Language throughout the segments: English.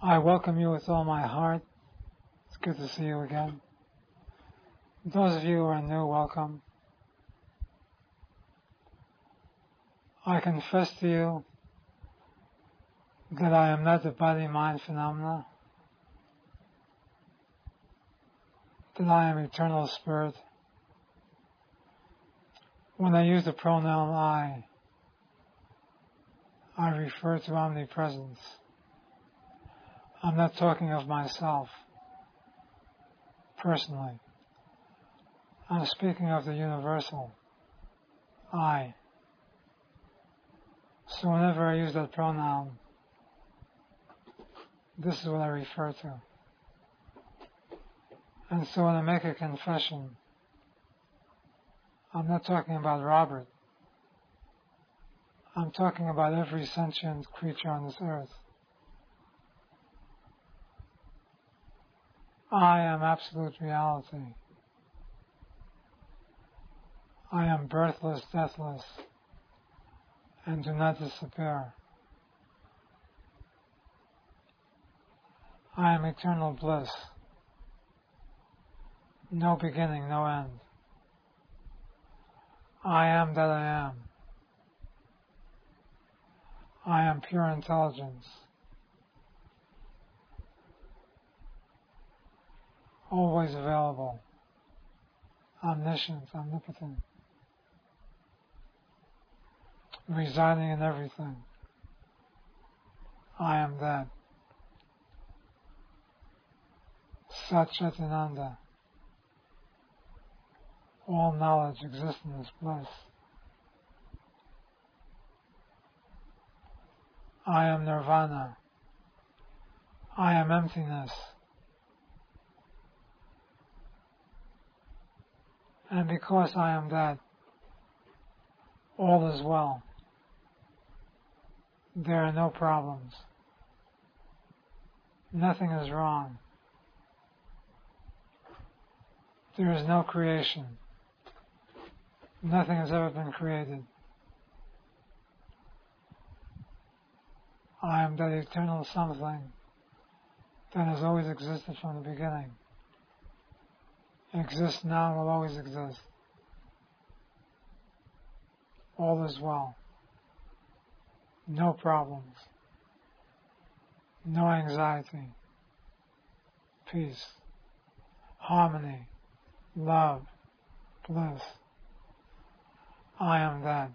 I welcome you with all my heart. It's good to see you again. Those of you who are new, welcome. I confess to you that I am not the body-mind phenomena, that I am eternal spirit. When I use the pronoun I refer to omnipresence. I'm not talking of myself, personally. I'm speaking of the universal, I. So whenever I use that pronoun, this is what I refer to. And so when I make a confession, I'm not talking about Robert. I'm talking about every sentient creature on this earth. I am absolute reality. I am birthless, deathless, and do not disappear. I am eternal bliss. No beginning, no end. I am that I am. I am pure intelligence. Always available. Omniscient, omnipotent. Residing in everything. I am that. Sat Chit Ananda. All knowledge, existence, bliss. I am nirvana. I am emptiness. And because I am that, all is well. There are no problems. Nothing is wrong. There is no creation. Nothing has ever been created. I am that eternal something that has always existed from the beginning. Exists now and will always exist. All is well. No problems. No anxiety. Peace. Harmony. Love. Bliss. I am that.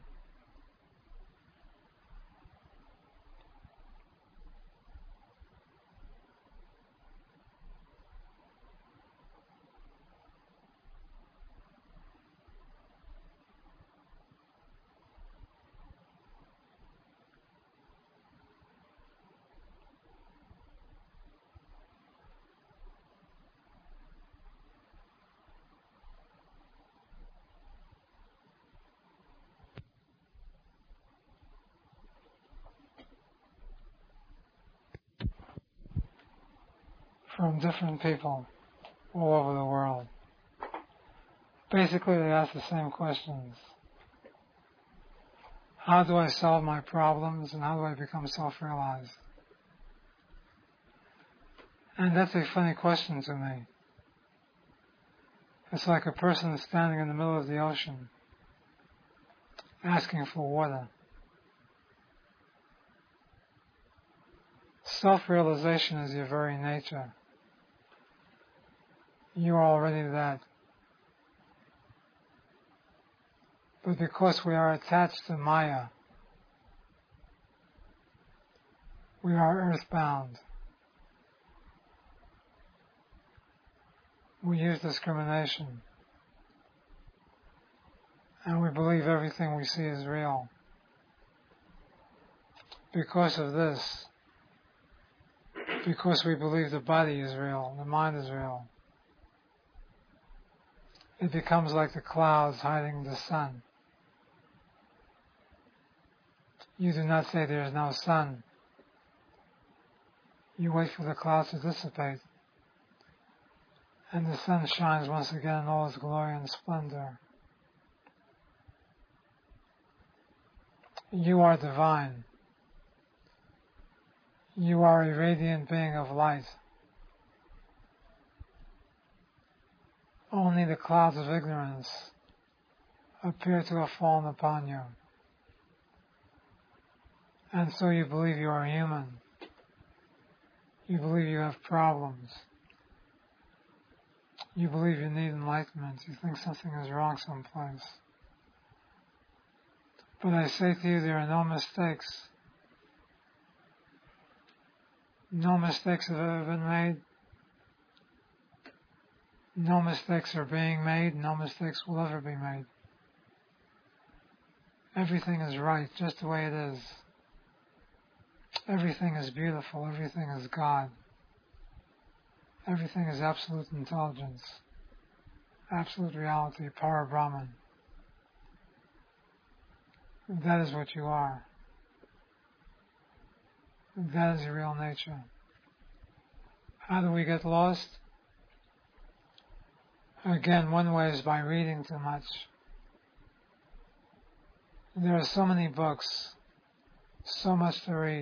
From different people all over the world. Basically, they ask the same questions. How do I solve my problems and how do I become self-realized? And that's a funny question to me. It's like a person standing in the middle of the ocean asking for water. Self-realization is your very nature. You are already that. But because we are attached to Maya, we are earthbound. We use discrimination. And we believe everything we see is real. Because of this, because we believe the body is real, the mind is real, it becomes like the clouds hiding the sun. You do not say there is no sun. You wait for the clouds to dissipate, and the sun shines once again in all its glory and splendor. You are divine. You are a radiant being of light. Only the clouds of ignorance appear to have fallen upon you. And so you believe you are human. You believe you have problems. You believe you need enlightenment. You think something is wrong someplace. But I say to you, there are no mistakes. No mistakes have ever been made. No mistakes are being made. No mistakes will ever be made. Everything is right, just the way it is. Everything is beautiful. Everything is God. Everything is absolute intelligence, absolute reality, Para Brahman. That is what you are. That is your real nature. How do we get lost? Again, one way is by reading too much. There are so many books, so much to read.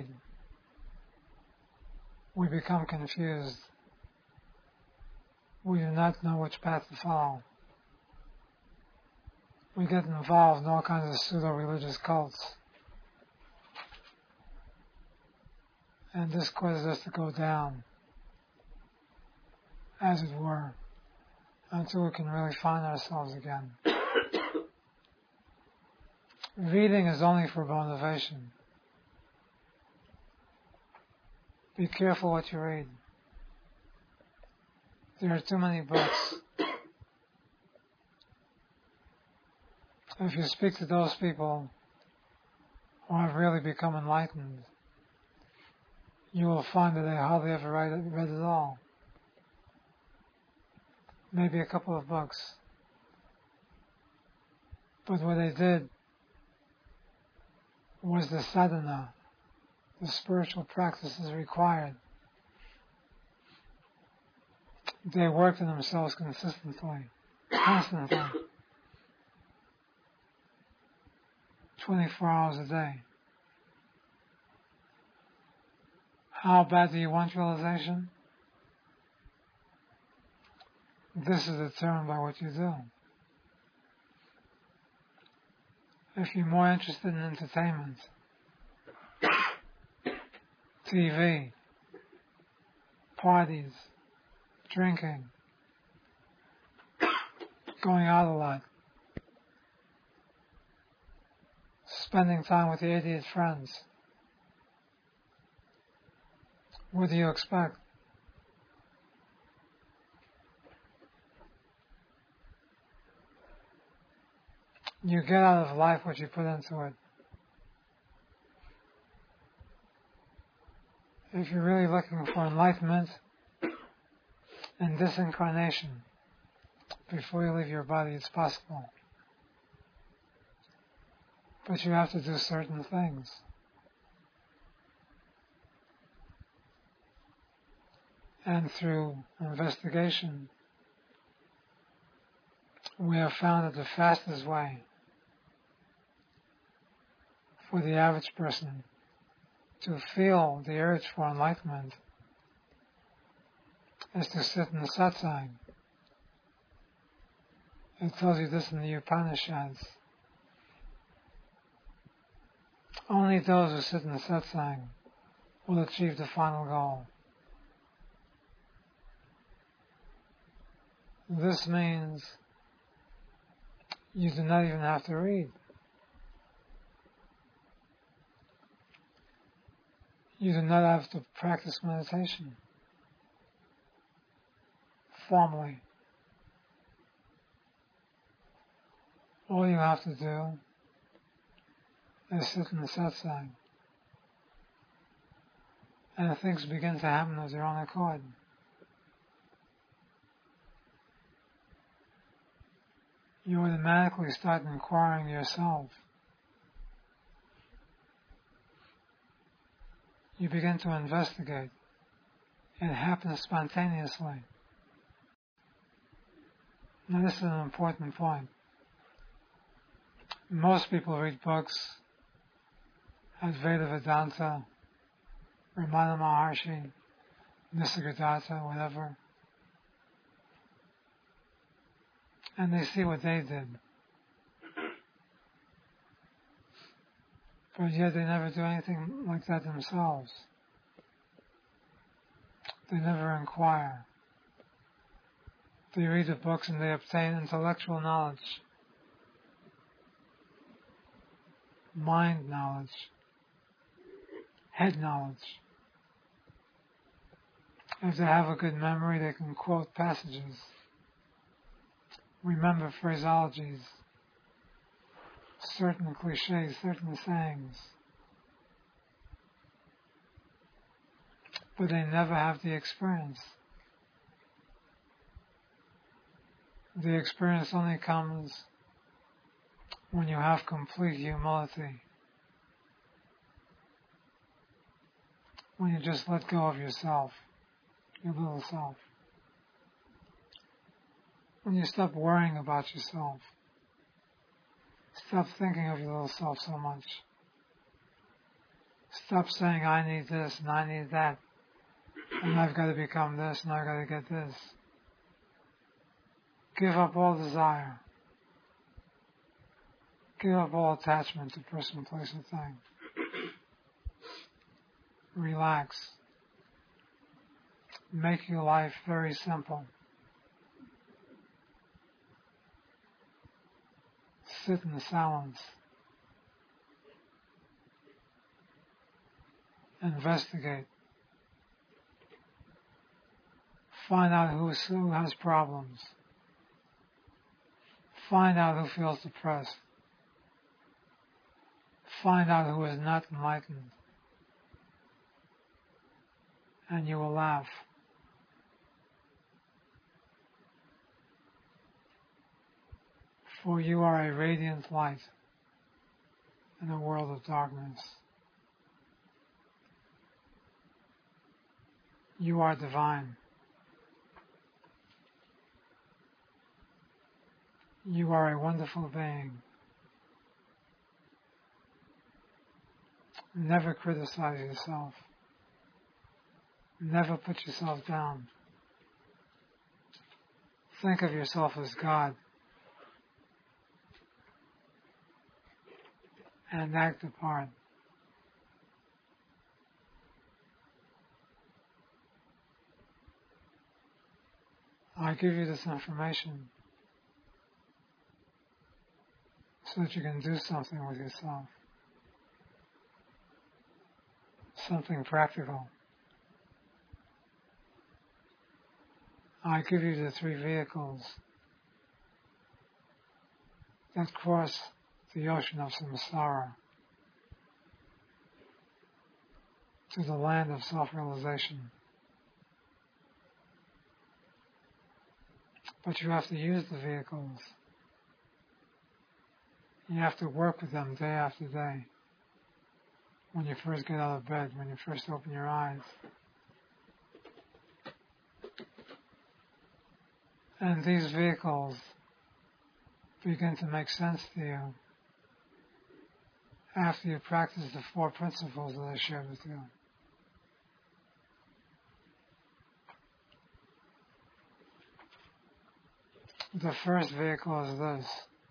We become confused. We do not know which path to follow. We get involved in all kinds of pseudo-religious cults. And this causes us to go down, as it were, until we can really find ourselves again. Reading is only for motivation. Be careful what you read. There are too many books. If you speak to those people who have really become enlightened, you will find that they hardly ever read at all. Maybe a couple of books. But what they did was the sadhana, the spiritual practices required. They worked on themselves constantly, 24 hours a day. How bad do you want realization? This is determined by what you do. If you're more interested in entertainment, TV, parties, drinking, going out a lot, spending time with your idiot friends, what do you expect? You get out of life what you put into it. If you're really looking for enlightenment and disincarnation before you leave your body, it's possible. But you have to do certain things. And through investigation, we have found that the fastest way for the average person to feel the urge for enlightenment is to sit in the satsang. It tells you this in the Upanishads. Only those who sit in the satsang will achieve the final goal. This means you do not even have to read. You do not have to practice meditation formally. All you have to do is sit in the satsang, and things begin to happen of their own accord. You automatically start inquiring yourself. You begin to investigate. It happens spontaneously. Now this is an important point. Most people read books, Advaita Vedanta, Ramana Maharshi, Nisargadatta, whatever, and they see what they did. But yet they never do anything like that themselves. They never inquire. They read the books and they obtain intellectual knowledge, mind knowledge, head knowledge. If they have a good memory, they can quote passages, remember phraseologies, certain cliches, certain sayings. But they never have the experience. The experience only comes when you have complete humility. When you just let go of yourself, your little self. When you stop worrying about yourself. Stop thinking of your little self so much. Stop saying, I need this and I need that. And I've got to become this and I've got to get this. Give up all desire. Give up all attachment to person, place, and thing. Relax. Make your life very simple. Sit in the silence. Investigate. Find out who has problems. Find out who feels depressed. Find out who is not enlightened. And you will laugh. For you are a radiant light in a world of darkness. You are divine. You are a wonderful being. Never criticize yourself. Never put yourself down. Think of yourself as God. And act the part. I give you this information so that you can do something with yourself. Something practical. I give you the 3 vehicles that cross the ocean of samsara to the land of self-realization. But you have to use the vehicles. You have to work with them day after day. When you first get out of bed, when you first open your eyes. And these vehicles begin to make sense to you after you practice the 4 principles that I shared with you. The first vehicle is this.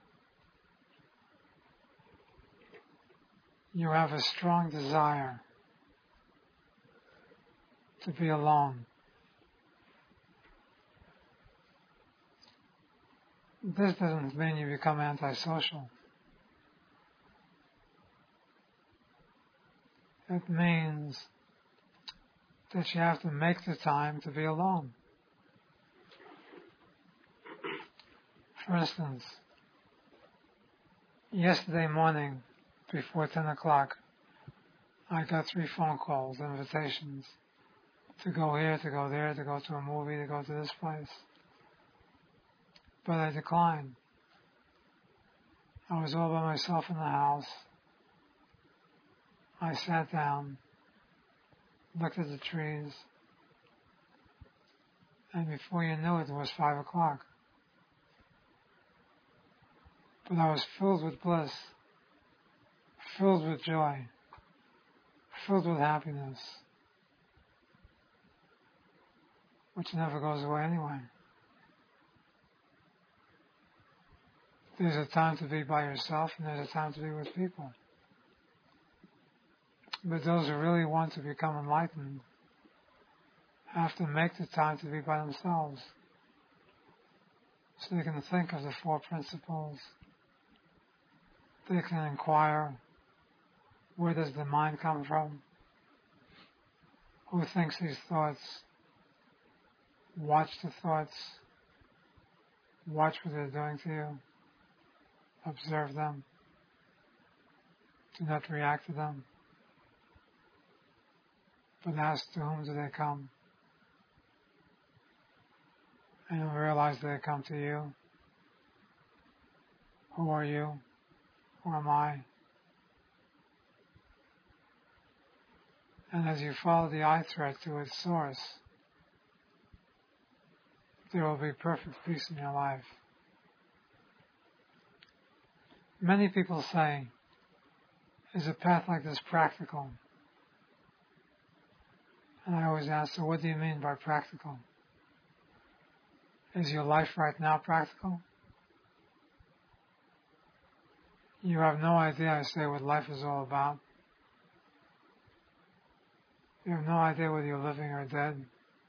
You have a strong desire to be alone. This doesn't mean you become antisocial. It means that you have to make the time to be alone. For instance, yesterday morning, before 10 o'clock, I got 3 phone calls, invitations to go here, to go there, to go to a movie, to go to this place. But I declined. I was all by myself in the house. I sat down, looked at the trees, and before you knew it, it was 5 o'clock. But I was filled with bliss, filled with joy, filled with happiness. which never goes away anyway. There's a time to be by yourself and there's a time to be with people. But those who really want to become enlightened have to make the time to be by themselves. So they can think of the four principles. They can inquire, where does the mind come from? Who thinks these thoughts? Watch the thoughts. Watch what they're doing to you. Observe them. Do not react to them. But ask, to whom do they come? And you'll realize they come to you. Who are you? Who am I? And as you follow the eye thread to its source, there will be perfect peace in your life. Many people say, is a path like this practical? And I always ask, so what do you mean by practical? Is your life right now practical? You have no idea, I say, what life is all about. You have no idea whether you're living or dead.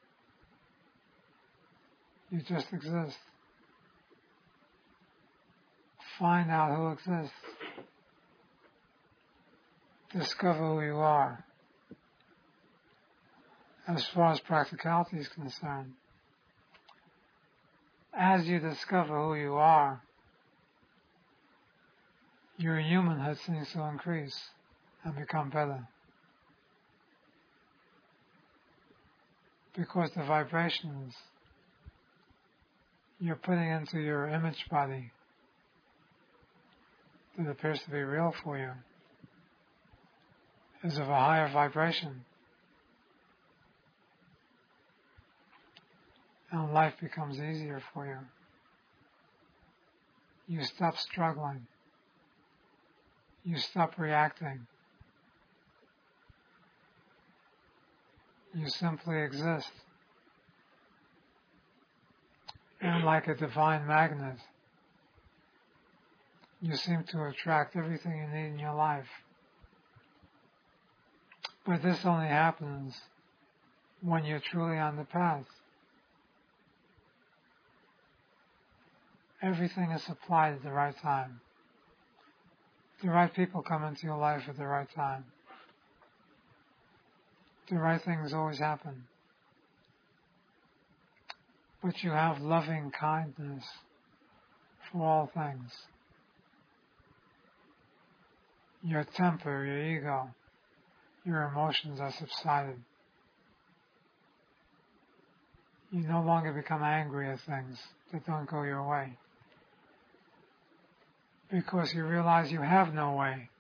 You just exist. Find out who exists. Discover who you are. As far as practicality is concerned, as you discover who you are, your humanhood seems to increase and become better. Because the vibrations you're putting into your image body that appears to be real for you is of a higher vibration. And life becomes easier for you. You stop struggling. You stop reacting. You simply exist. And like a divine magnet, you seem to attract everything you need in your life. But this only happens when you're truly on the path. Everything is supplied at the right time. The right people come into your life at the right time. The right things always happen. But you have loving kindness for all things. Your temper, your ego, your emotions are subsided. You no longer become angry at things that don't go your way. Because you realize you have no way.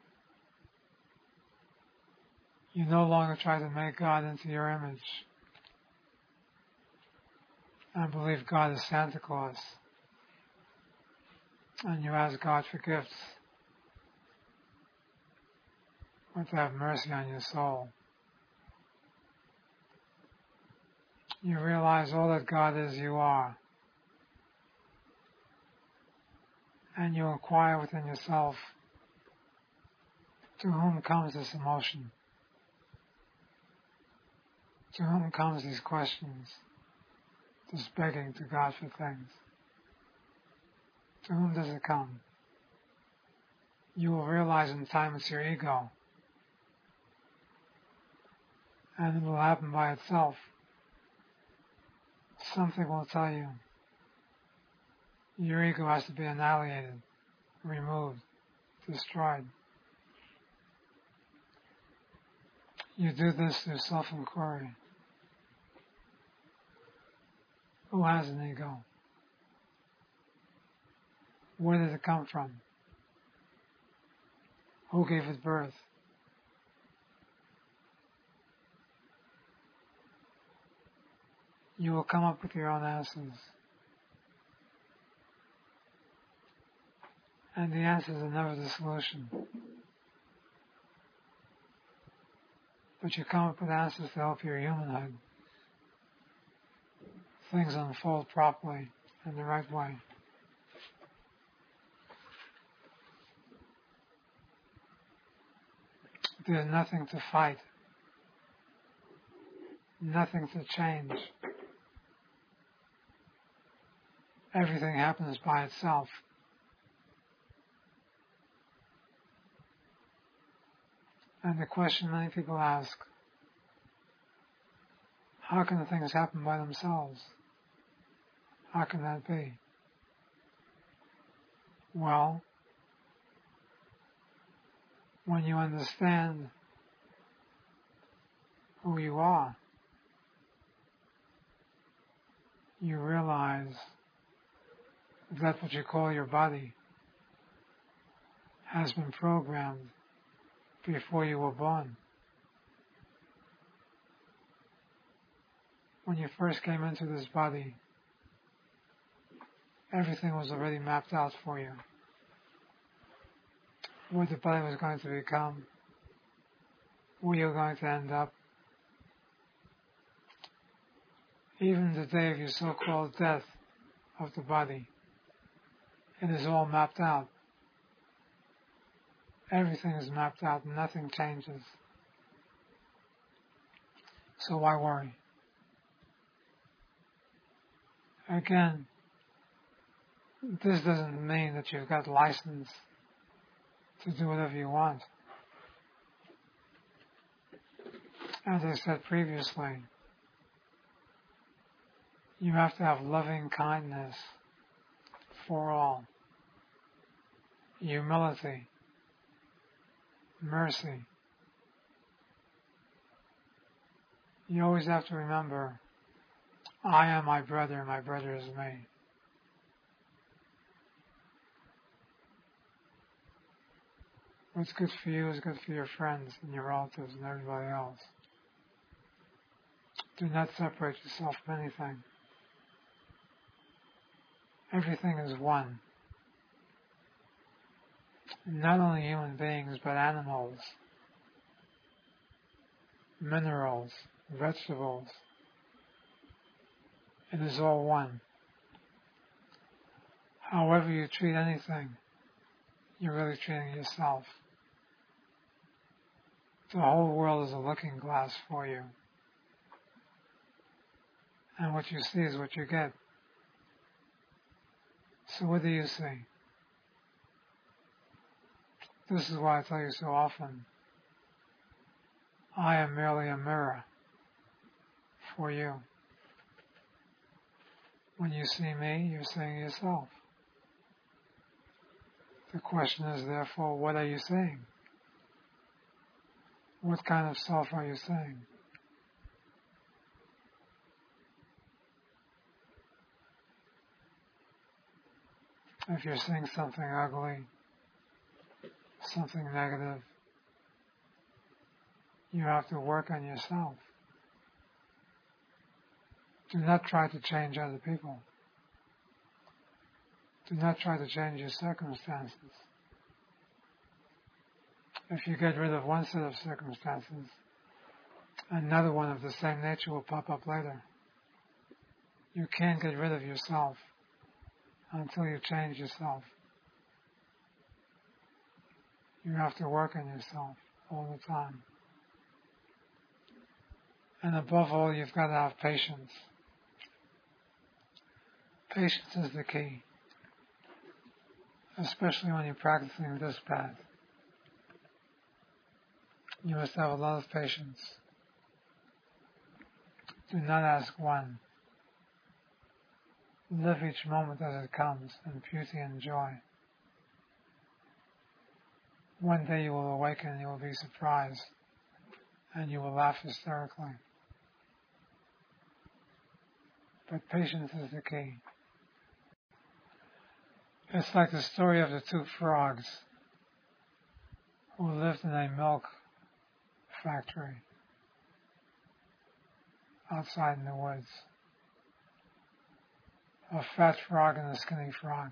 You no longer try to make God into your image. And believe God is Santa Claus. And you ask God for gifts. Or to have mercy on your soul. You realize all that God is, you are. And you inquire within yourself, to whom comes this emotion? To whom comes these questions? This begging to God for things? To whom does it come? You will realize in time it's your ego. And it will happen by itself. Something will tell you. Your ego has to be annihilated, removed, destroyed. You do this through self-inquiry. Who has an ego? Where did it come from? Who gave it birth? You will come up with your own answers. And the answers are never the solution. But you come up with answers to help your humanhood. things unfold properly in the right way. There's nothing to fight, nothing to change. Everything happens by itself. And the question many people ask, how can things happen by themselves? How can that be? Well, when you understand who you are, you realize that what you call your body has been programmed before you were born. When you first came into this body, everything was already mapped out for you. What the body was going to become, where you're going to end up. Even the day of your so-called death of the body, it is all mapped out. Everything is mapped out, nothing changes. So why worry? Again, this doesn't mean that you've got license to do whatever you want. As I said previously, you have to have loving kindness for all, humility, mercy. You always have to remember, I am my brother is me. What's good for you is good for your friends and your relatives and everybody else. Do not separate yourself from anything. Everything is one. Not only human beings, but animals, minerals, vegetables. It is all one. However you treat anything, you're really treating yourself. The whole world is a looking glass for you. And what you see is what you get. So what do you see? This is why I tell you so often, I am merely a mirror for you. When you see me, you're seeing yourself. The question is, therefore, what are you seeing? What kind of self are you seeing? If you're seeing something ugly, something negative, you have to work on yourself. Do not try to change other people. Do not try to change your circumstances. If you get rid of one set of circumstances, another one of the same nature will pop up later. You can't get rid of yourself until you change yourself. You have to work on yourself all the time. And above all, you've got to have patience. Patience is the key, especially when you're practicing this path. You must have a lot of patience. Do not ask when. Live each moment as it comes in beauty and joy. One day you will awaken and you will be surprised and you will laugh hysterically. But patience is the key. It's like the story of the two frogs who lived in a milk factory outside in the woods. A fat frog and a skinny frog.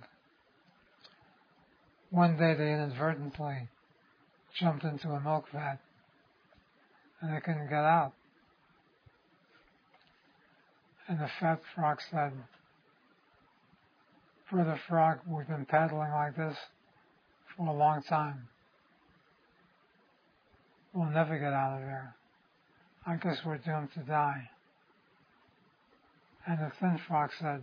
One day they inadvertently jumped into a milk vat and they couldn't get out. And the fat frog said, Brother Frog, we've been paddling like this for a long time. We'll never get out of here. I guess we're doomed to die. And the thin frog said,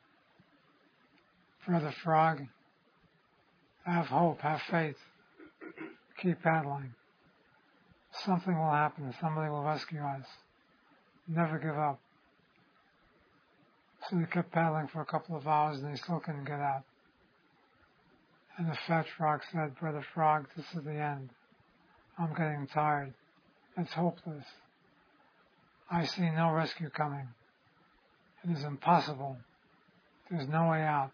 Brother Frog, have hope, have faith. Keep paddling. Something will happen. Somebody will rescue us. Never give up. So they kept paddling for a couple of hours and they still couldn't get out. And the fat frog said, Brother Frog, this is the end. I'm getting tired. It's hopeless. I see no rescue coming. It is impossible. There's no way out.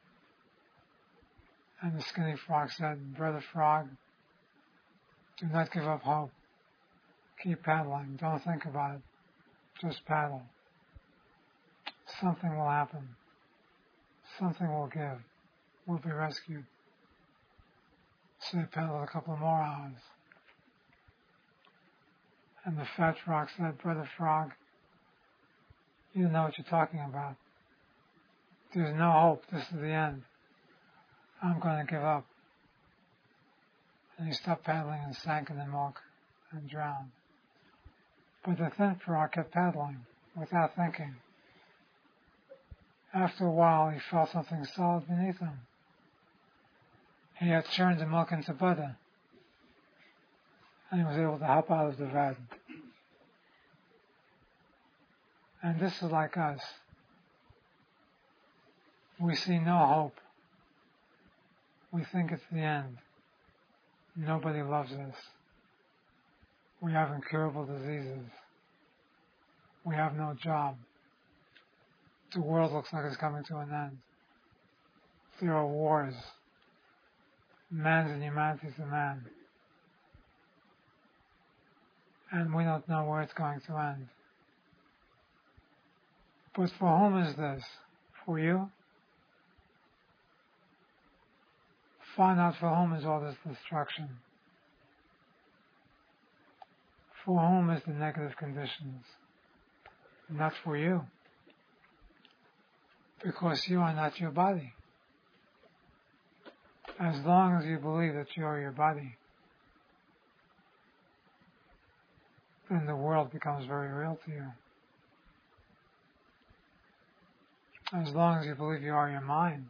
And the skinny frog said, Brother Frog, do not give up hope. Keep paddling. Don't think about it. Just paddle. Something will happen. Something will give. We'll be rescued. So they paddled a couple more hours. And the fat frog said, Brother Frog, you don't know what you're talking about. There's no hope. This is the end. I'm going to give up. And he stopped paddling and sank in the milk and drowned. But the thin frog kept paddling without thinking. After a while, he felt something solid beneath him. He had churned the milk into butter, and he was able to hop out of the vat. And this is like us. We see no hope. We think it's the end. Nobody loves us. We have incurable diseases. We have no job. The world looks like it's coming to an end. There are wars. Man's inhumanity to man. And we don't know where it's going to end. But for whom is this? For you? Find out for whom is all this destruction. For whom is the negative conditions? Not for you. Because you are not your body. As long as you believe that you are your body, then the world becomes very real to you. As long as you believe you are your mind,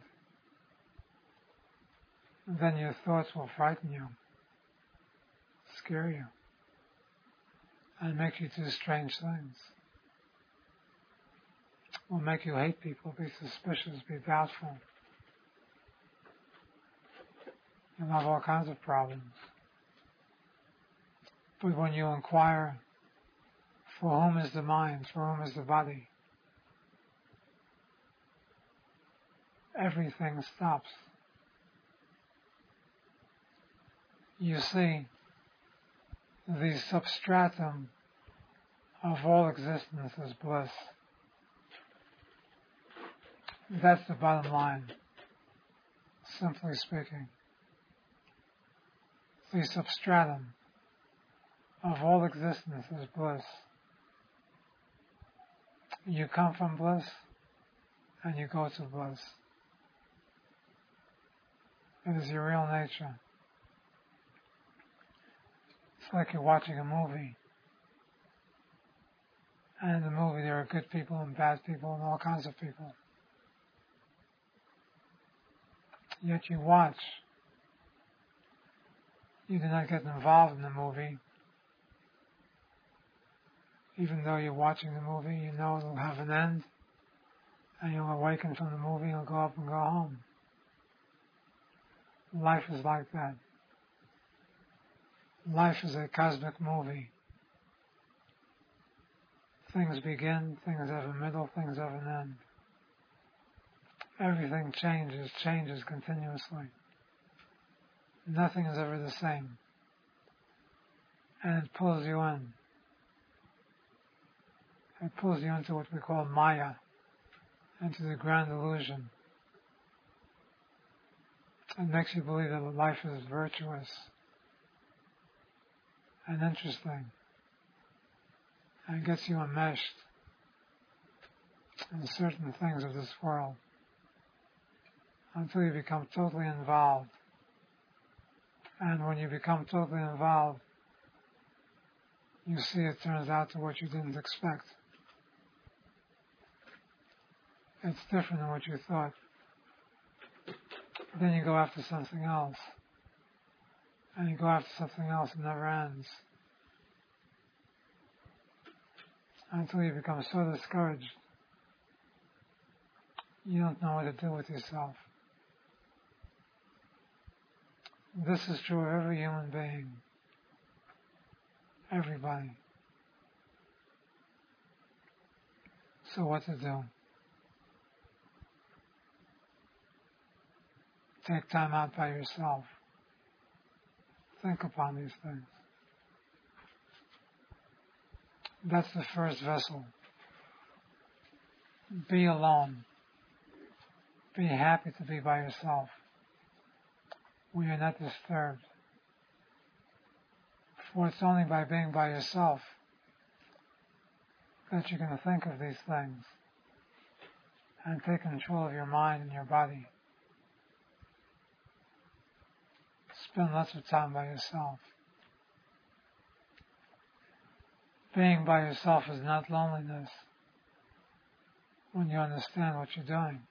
then your thoughts will frighten you, scare you, and make you do strange things. Will make you hate people, be suspicious, be doubtful. You'll have all kinds of problems. But when you inquire, for whom is the mind, for whom is the body, everything stops. You see, the substratum of all existence is bliss. That's the bottom line, simply speaking. The substratum of all existence is bliss. You come from bliss, and you go to bliss. It is your real nature. It's like you're watching a movie. And in the movie there are good people and bad people and all kinds of people. Yet you watch. You do not get involved in the movie. Even though you're watching the movie, you know it'll have an end. And you'll awaken from the movie, you'll go up and go home. Life is like that. Life is a cosmic movie. Things begin, things have a middle, things have an end. Everything changes continuously. Nothing is ever the same. And it pulls you in. It pulls you into what we call Maya, into the grand illusion. It makes you believe that life is virtuous and interesting, and gets you enmeshed and certain things of this world until you become totally involved. And when you become totally involved, you see it turns out to what you didn't expect. It's different than what you thought. Then you go after something else. And you go after something else, it never ends. Until you become so discouraged, you don't know what to do with yourself. This is true of every human being. Everybody. So what to do? Take time out by yourself. Think upon these things. That's the first vessel. Be alone. Be happy to be by yourself. We are not disturbed. For it's only by being by yourself that you can think of these things and take control of your mind and your body. Spend lots of time by yourself. Being by yourself is not loneliness when you understand what you're doing.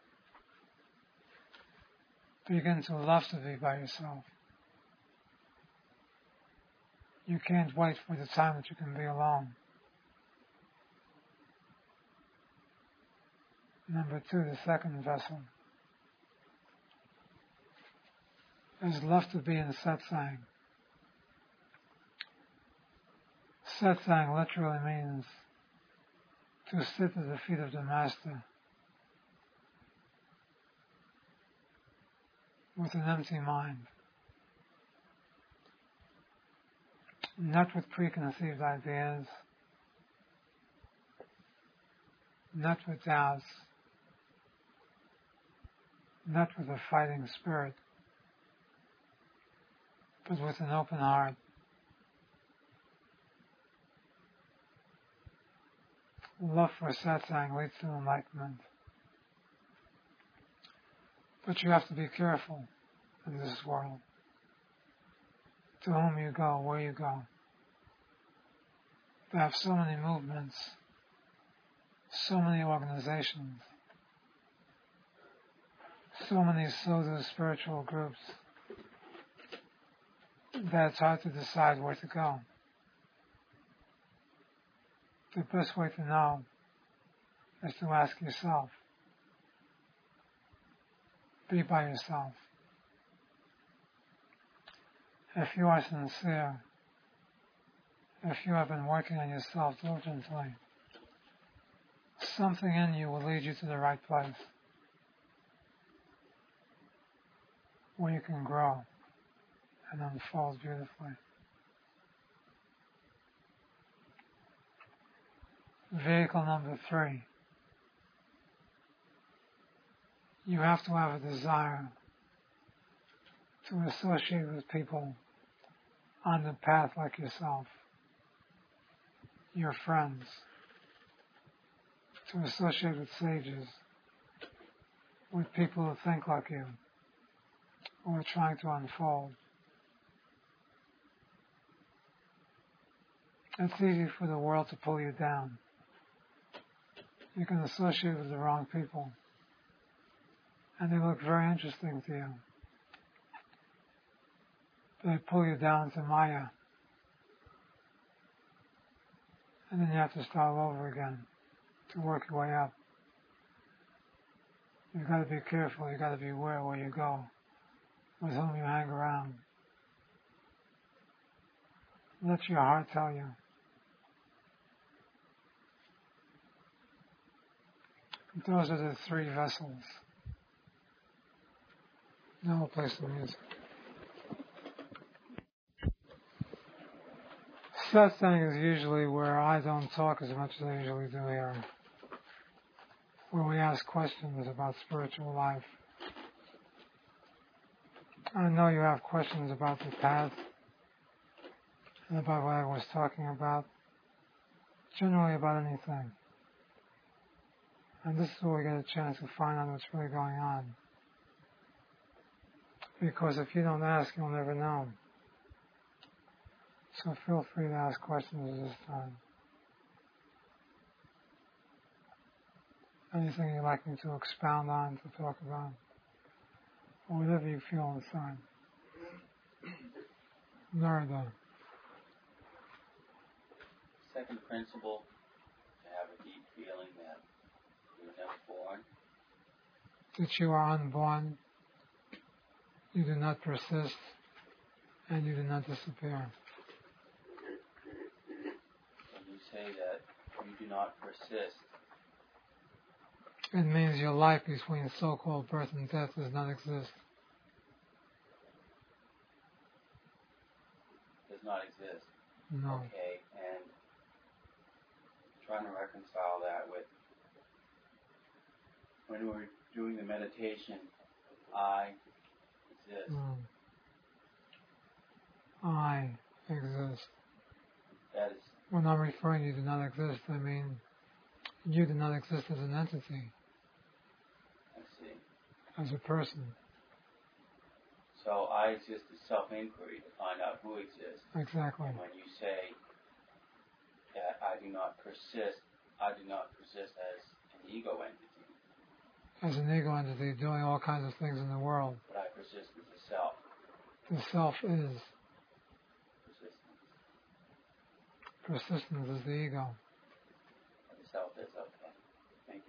Begin to love to be by yourself. You can't wait for the time that you can be alone. Number 2, the second vessel, is love to be in satsang. Satsang literally means to sit at the feet of the Master with an empty mind, not with preconceived ideas, not with doubts, not with a fighting spirit, but with an open heart. Love for satsang leads to enlightenment. But you have to be careful in this world. To whom you go, where you go. They have so many movements, so many organizations, so many pseudo-spiritual groups that it's hard to decide where to go. The best way to know is to ask yourself. Be by yourself. If you are sincere, if you have been working on yourself diligently, something in you will lead you to the right place where you can grow and unfold beautifully. Vehicle number 3. You have to have a desire to associate with people on the path like yourself, your friends, to associate with sages, with people who think like you, who are trying to unfold. It's easy for the world to pull you down. You can associate with the wrong people, and they look very interesting to you. They pull you down to Maya, and then you have to start all over again to work your way up. You've got to be careful, you've got to be aware where you go, with whom you hang around. Let your heart tell you. Those are the 3 vessels. Now we'll play some music. Satsang is usually where I don't talk as much as I usually do here, where we ask questions about spiritual life. I know you have questions about the path and about what I was talking about, generally about anything. And this is where we get a chance to find out what's really going on. Because if you don't ask, you'll never know. So feel free to ask questions at this time. Anything you'd like me to expound on, to talk about, or whatever you feel inside. Narada. Second principle, to have a deep feeling that you were never born. That you are unborn, you do not persist, and you do not disappear. When you say that you do not persist, it means your life between so-called birth and death does not exist. Does not exist. No. Okay, and trying to reconcile that with when we're doing the meditation, I exist. I exist. That is. When I'm referring to you do not exist, I mean you do not exist as an entity. I see. As a person. So I exist as self-inquiry to find out who exists. Exactly. And when you say that I do not persist as an ego entity. As an ego entity doing all kinds of things in the world. But I persist as a self. The self is. Persistence. Persistence is the ego. The self is, okay. Thank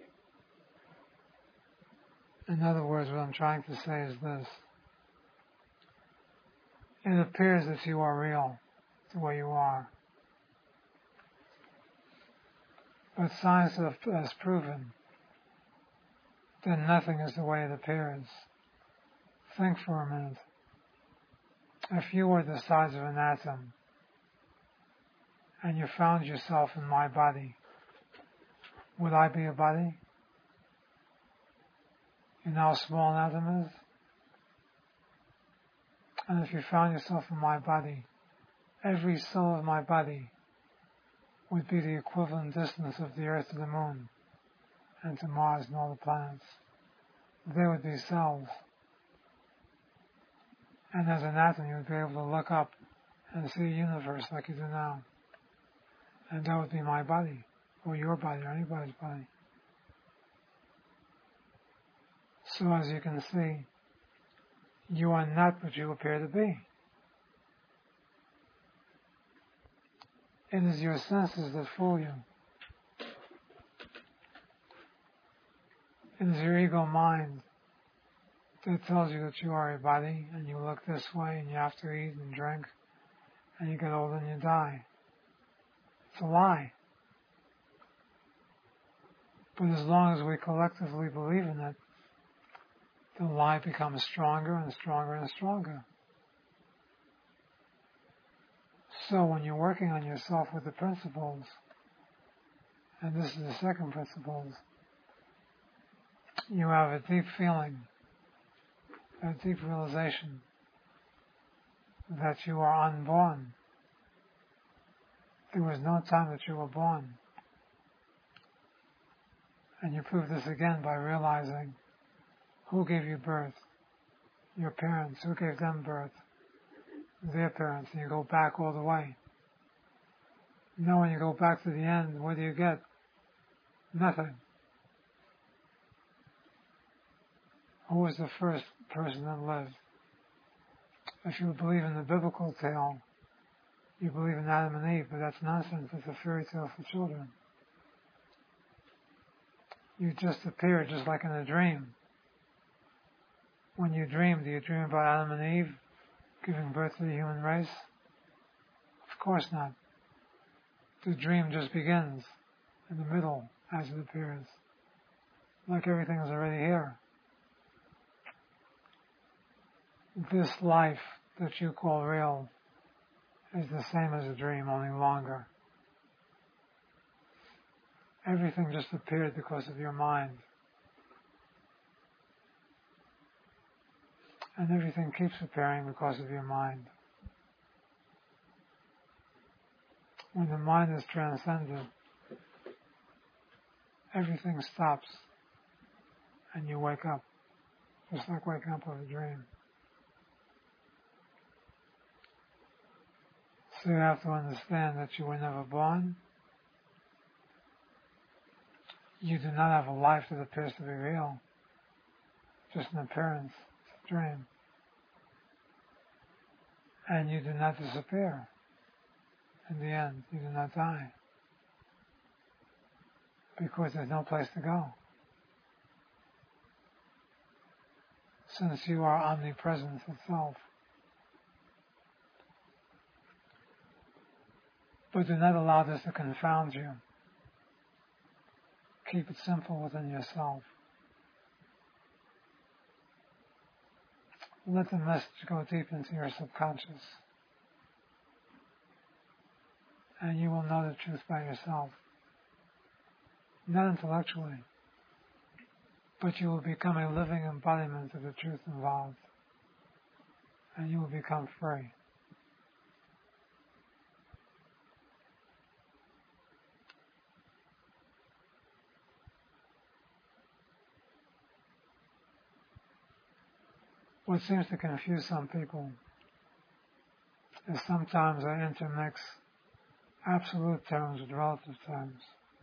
you. In other words, what I'm trying to say is this. It appears that you are real, the way you are. But science has proven that nothing is the way it appears. Think for a minute. If you were the size of an atom, and you found yourself in my body, would I be a body? You know how small an atom is? And if you found yourself in my body, every cell of my body would be the equivalent distance of the Earth to the Moon, and to Mars and all the planets. They would be cells. And as an atom, you would be able to look up and see a universe like you do now. And that would be my body, or your body, or anybody's body. So as you can see, you are not what you appear to be. It is your senses that fool you. It is your ego mind that tells you that you are a body, and you look this way, and you have to eat and drink, and you get old and you die. It's a lie. But as long as we collectively believe in it, the lie becomes stronger and stronger and stronger. So when you're working on yourself with the principles, and this is the second principle, you have a deep feeling, a deep realization that you are unborn. There was no time that you were born. And you prove this again by realizing who gave you birth, your parents, who gave them birth, their parents, and you go back all the way. Now when you go back to the end, what do you get? Nothing. Who was the first person that lived? If you believe in the biblical tale, you believe in Adam and Eve, but that's nonsense. It's a fairy tale for children. You just appear just like in a dream. When you dream, do you dream about Adam and Eve giving birth to the human race? Of course not. The dream just begins in the middle as it appears. Like everything is already here. This life that you call real is the same as a dream, only longer. Everything just appeared because of your mind. And everything keeps appearing because of your mind. When the mind is transcended, everything stops and you wake up, just like waking up from a dream. So you have to understand that you were never born. You do not have a life that appears to be real, just an appearance, it's a dream. And you do not disappear. In the end, you do not die. Because there's no place to go. Since you are omnipresence itself. But do not allow this to confound you. Keep it simple within yourself. Let the message go deep into your subconscious. And you will know the truth by yourself. Not intellectually, but you will become a living embodiment of the truth involved. And you will become free. What seems to confuse some people is sometimes I intermix absolute terms with relative terms.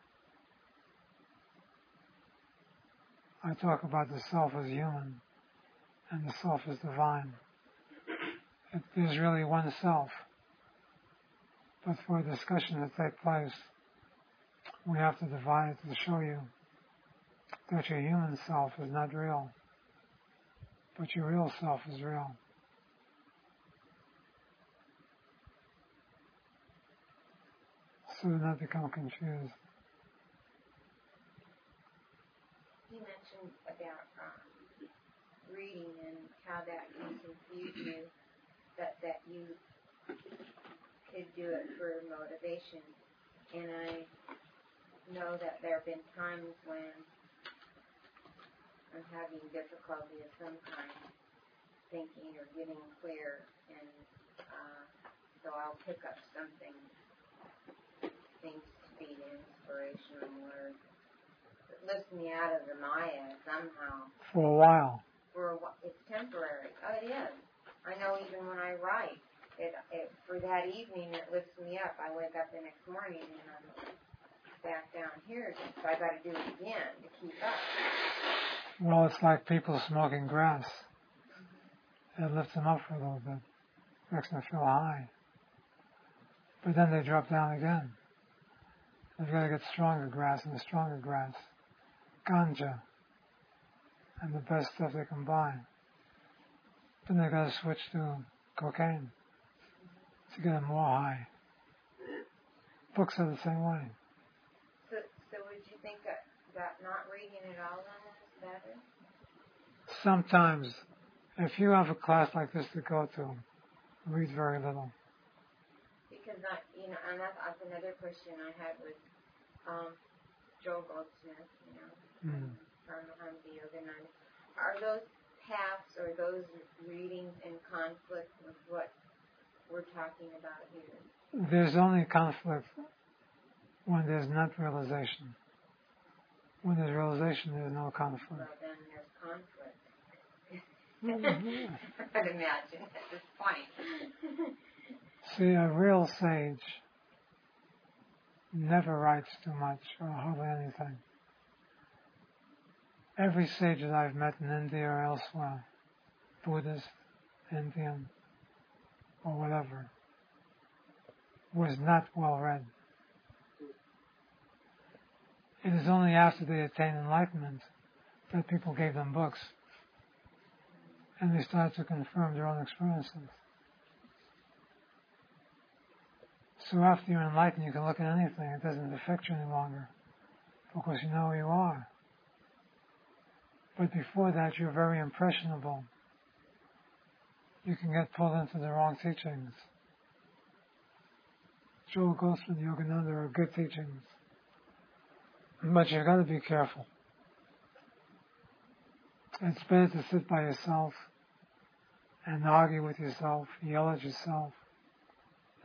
I talk about the self as human and the self as divine. There's really one self. But for a discussion to take place, we have to divide it to show you that your human self is not real, but your real self is real. So do not become confused. You mentioned about reading and how that can confuse you, that you could do it for motivation. And I know that there have been times when I'm having difficulty of some kind, thinking or getting clear, and so I'll pick up something, things to be inspirational or lifts me out of the Maya somehow. For a while. It's temporary. Oh, it is. I know even when I write, for that evening it lifts me up. I wake up the next morning and I'm back down here, so I got to do it again to keep up. Well, it's like people smoking grass. It lifts them up for a little bit, makes them feel high. But then they drop down again. They've got to get stronger grass and stronger grass. Ganja. And the best stuff they can buy. Then they've got to switch to cocaine to get them more high. Books are the same way. So would you think that not reading at all then is better? Sometimes, if you have a class like this to go to, read very little. Because and that's another question I had with Joel Goldsmith, Paramahansa Yogananda. Are those paths or those readings in conflict with what we're talking about here? There's only conflict when there's not realization. When there's realization, there's no conflict. Well, then there's conflict. I would imagine at this point. See, a real sage never writes too much or hardly anything. Every sage that I've met in India or elsewhere, Buddhist, Indian, or whatever, was not well read. It is only after they attained enlightenment that people gave them books and they started to confirm their own experiences. So after you're enlightened, you can look at anything. It doesn't affect you any longer because you know who you are. But before that, you're very impressionable. You can get pulled into the wrong teachings. Joel Goldsmith and Yogananda are good teachings. But you've got to be careful. It's better to sit by yourself and argue with yourself, yell at yourself,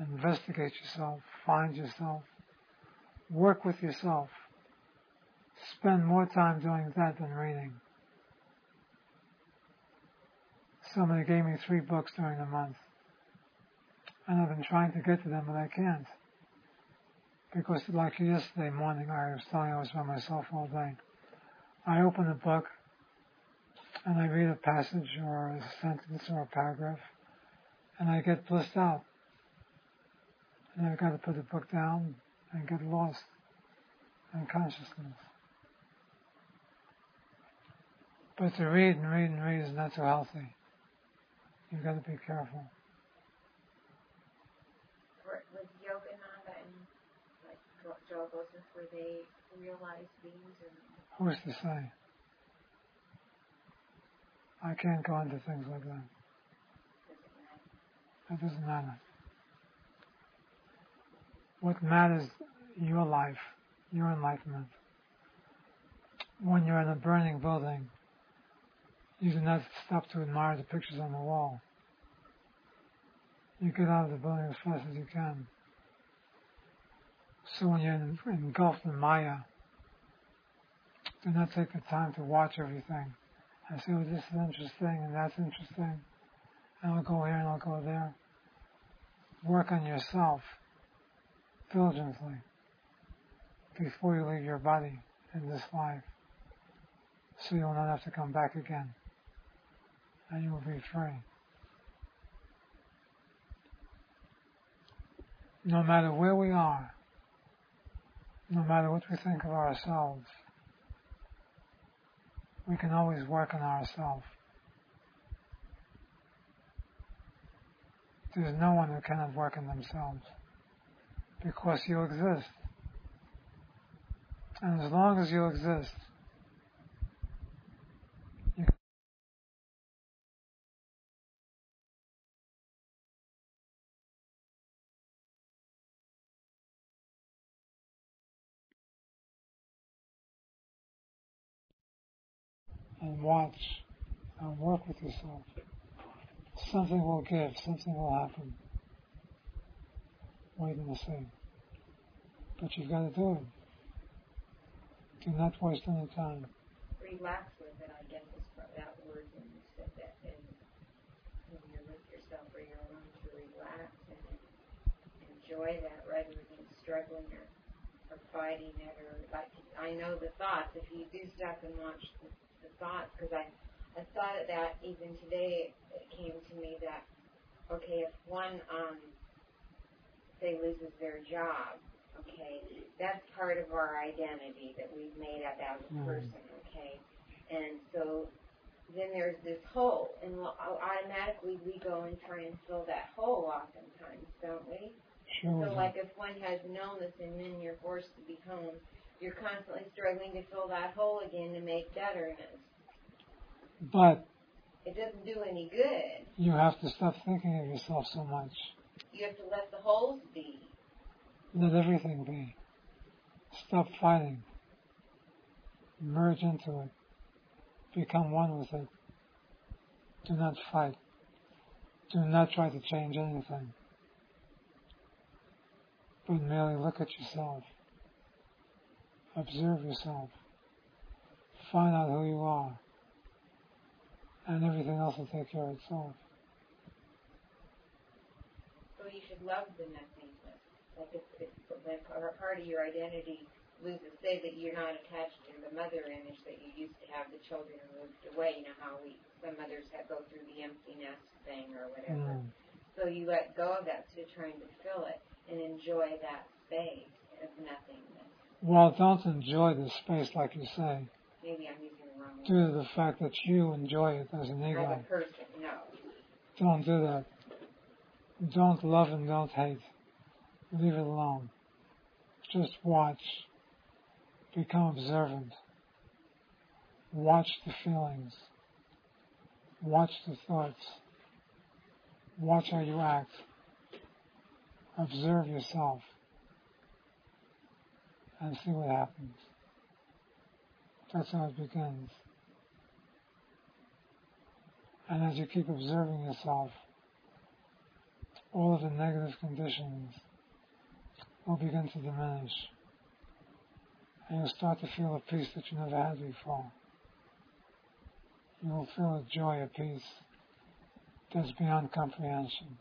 investigate yourself, find yourself, work with yourself, spend more time doing that than reading. Somebody gave me 3 books during the month, and I've been trying to get to them, but I can't. Because like yesterday morning, I was telling you I was by myself all day. I open a book, and I read a passage or a sentence or a paragraph, and I get blissed out. And I've got to put the book down and get lost in consciousness. But to read and read and read is not so healthy. You've got to be careful. Was Yogananda and Joel Goldsmith, were they realized beings? Or Who's to say? I can't go into things like that. It doesn't matter. What matters, your life, your enlightenment. When you're in a burning building, you do not stop to admire the pictures on the wall. You get out of the building as fast as you can. So when you're engulfed in Maya, do not take the time to watch everything and say, oh, this is interesting and that's interesting, and I'll go here and I'll go there. Work on yourself diligently before you leave your body in this life, so you will not have to come back again, and you will be free. No matter where we are, no matter what we think of ourselves, we can always work on ourselves. There's no one who cannot work on themselves, because you exist. And as long as you exist, you and watch and work with yourself. Something will give, something will happen. Wait and see. But you've got to do it. Do not waste any time. relax with it, I guess, is that word when you said that. And when you're with yourself or you're alone, to relax and enjoy that rather than struggling or fighting it. Or like, I know the thoughts, if you do stop and watch the thoughts, because I thought of that even today. It came to me that, okay, if one, say, loses their job, okay, that's part of our identity that we've made up as a person, okay? And so then there's this hole, and automatically we go and try and fill that hole oftentimes, don't we? Sure. So like if one has an illness and then you're forced to be home, you're constantly struggling to fill that hole again to make betterness. But it doesn't do any good. You have to stop thinking of yourself so much. You have to let the holes be. Let everything be. Stop fighting. Merge into it. Become one with it. Do not fight. Do not try to change anything. But merely look at yourself. Observe yourself. Find out who you are. And everything else will take care of itself. So you should love the nothingness. Like if part of your identity loses, say that you're not attached to the mother image that you used to have, the children moved away. You know how some mothers go through the empty nest thing or whatever. So you let go of that instead of trying to fill it and enjoy that space of nothingness. Well, don't enjoy the space like you say. Maybe I'm using the wrong word. Due to the fact that you enjoy it as an ego. As a person, no. Don't do that. Don't love and don't hate. Leave it alone. Just watch. Become observant. Watch the feelings. Watch the thoughts. Watch how you act. Observe yourself. And see what happens. That's how it begins. And as you keep observing yourself, all of the negative conditions will begin to diminish. And you'll start to feel a peace that you never had before. You will feel a joy, a peace that's beyond comprehension.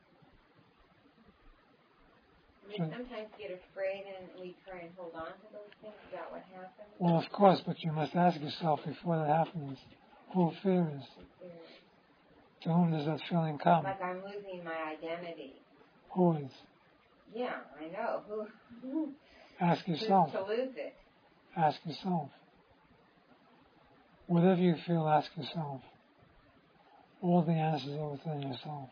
We sometimes get afraid and we try and hold on to those things. Is that what happens? Well, of course, but you must ask yourself before that happens, who fears? To whom does that feeling come? Like I'm losing my identity. Who is? Yeah, I know. Who? Ask yourself. To lose it. Ask yourself. Whatever you feel, ask yourself. All the answers are within yourself.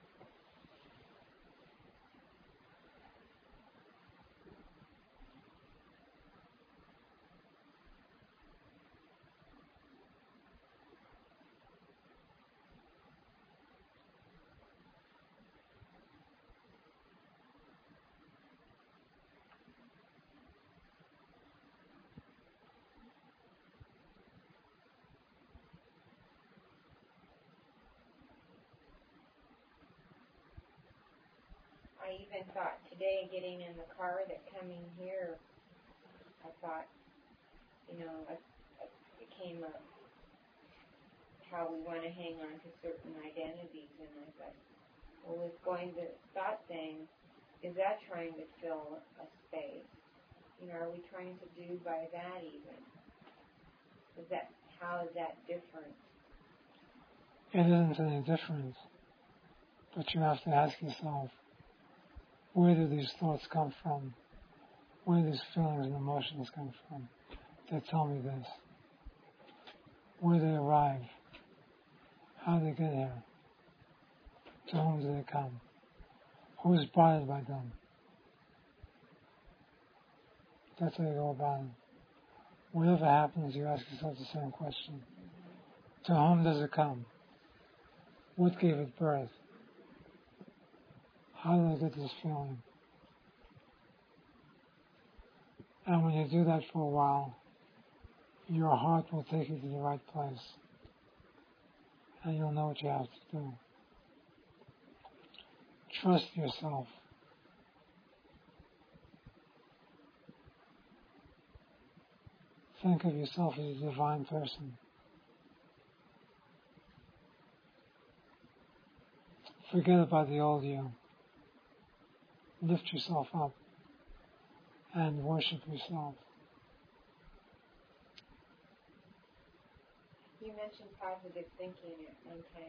I even thought today, getting in the car, that coming here, I thought, it came up how we want to hang on to certain identities, and I thought, well, with going to thought thing, is that trying to fill a space? Are we trying to do by that even? How is that different? It isn't any different, but you have to ask yourself, where do these thoughts come from? Where do these feelings and emotions come from? They tell me this. Where do they arrive? How do they get here? To whom do they come? Who is bothered by them? That's how you go about it. Whatever happens, you ask yourself the same question. To whom does it come? What gave it birth? How did I get this feeling? And when you do that for a while, your heart will take you to the right place. And you'll know what you have to do. Trust yourself. Think of yourself as a divine person. Forget about the old you. Lift yourself up and worship yourself. You mentioned positive thinking at one time.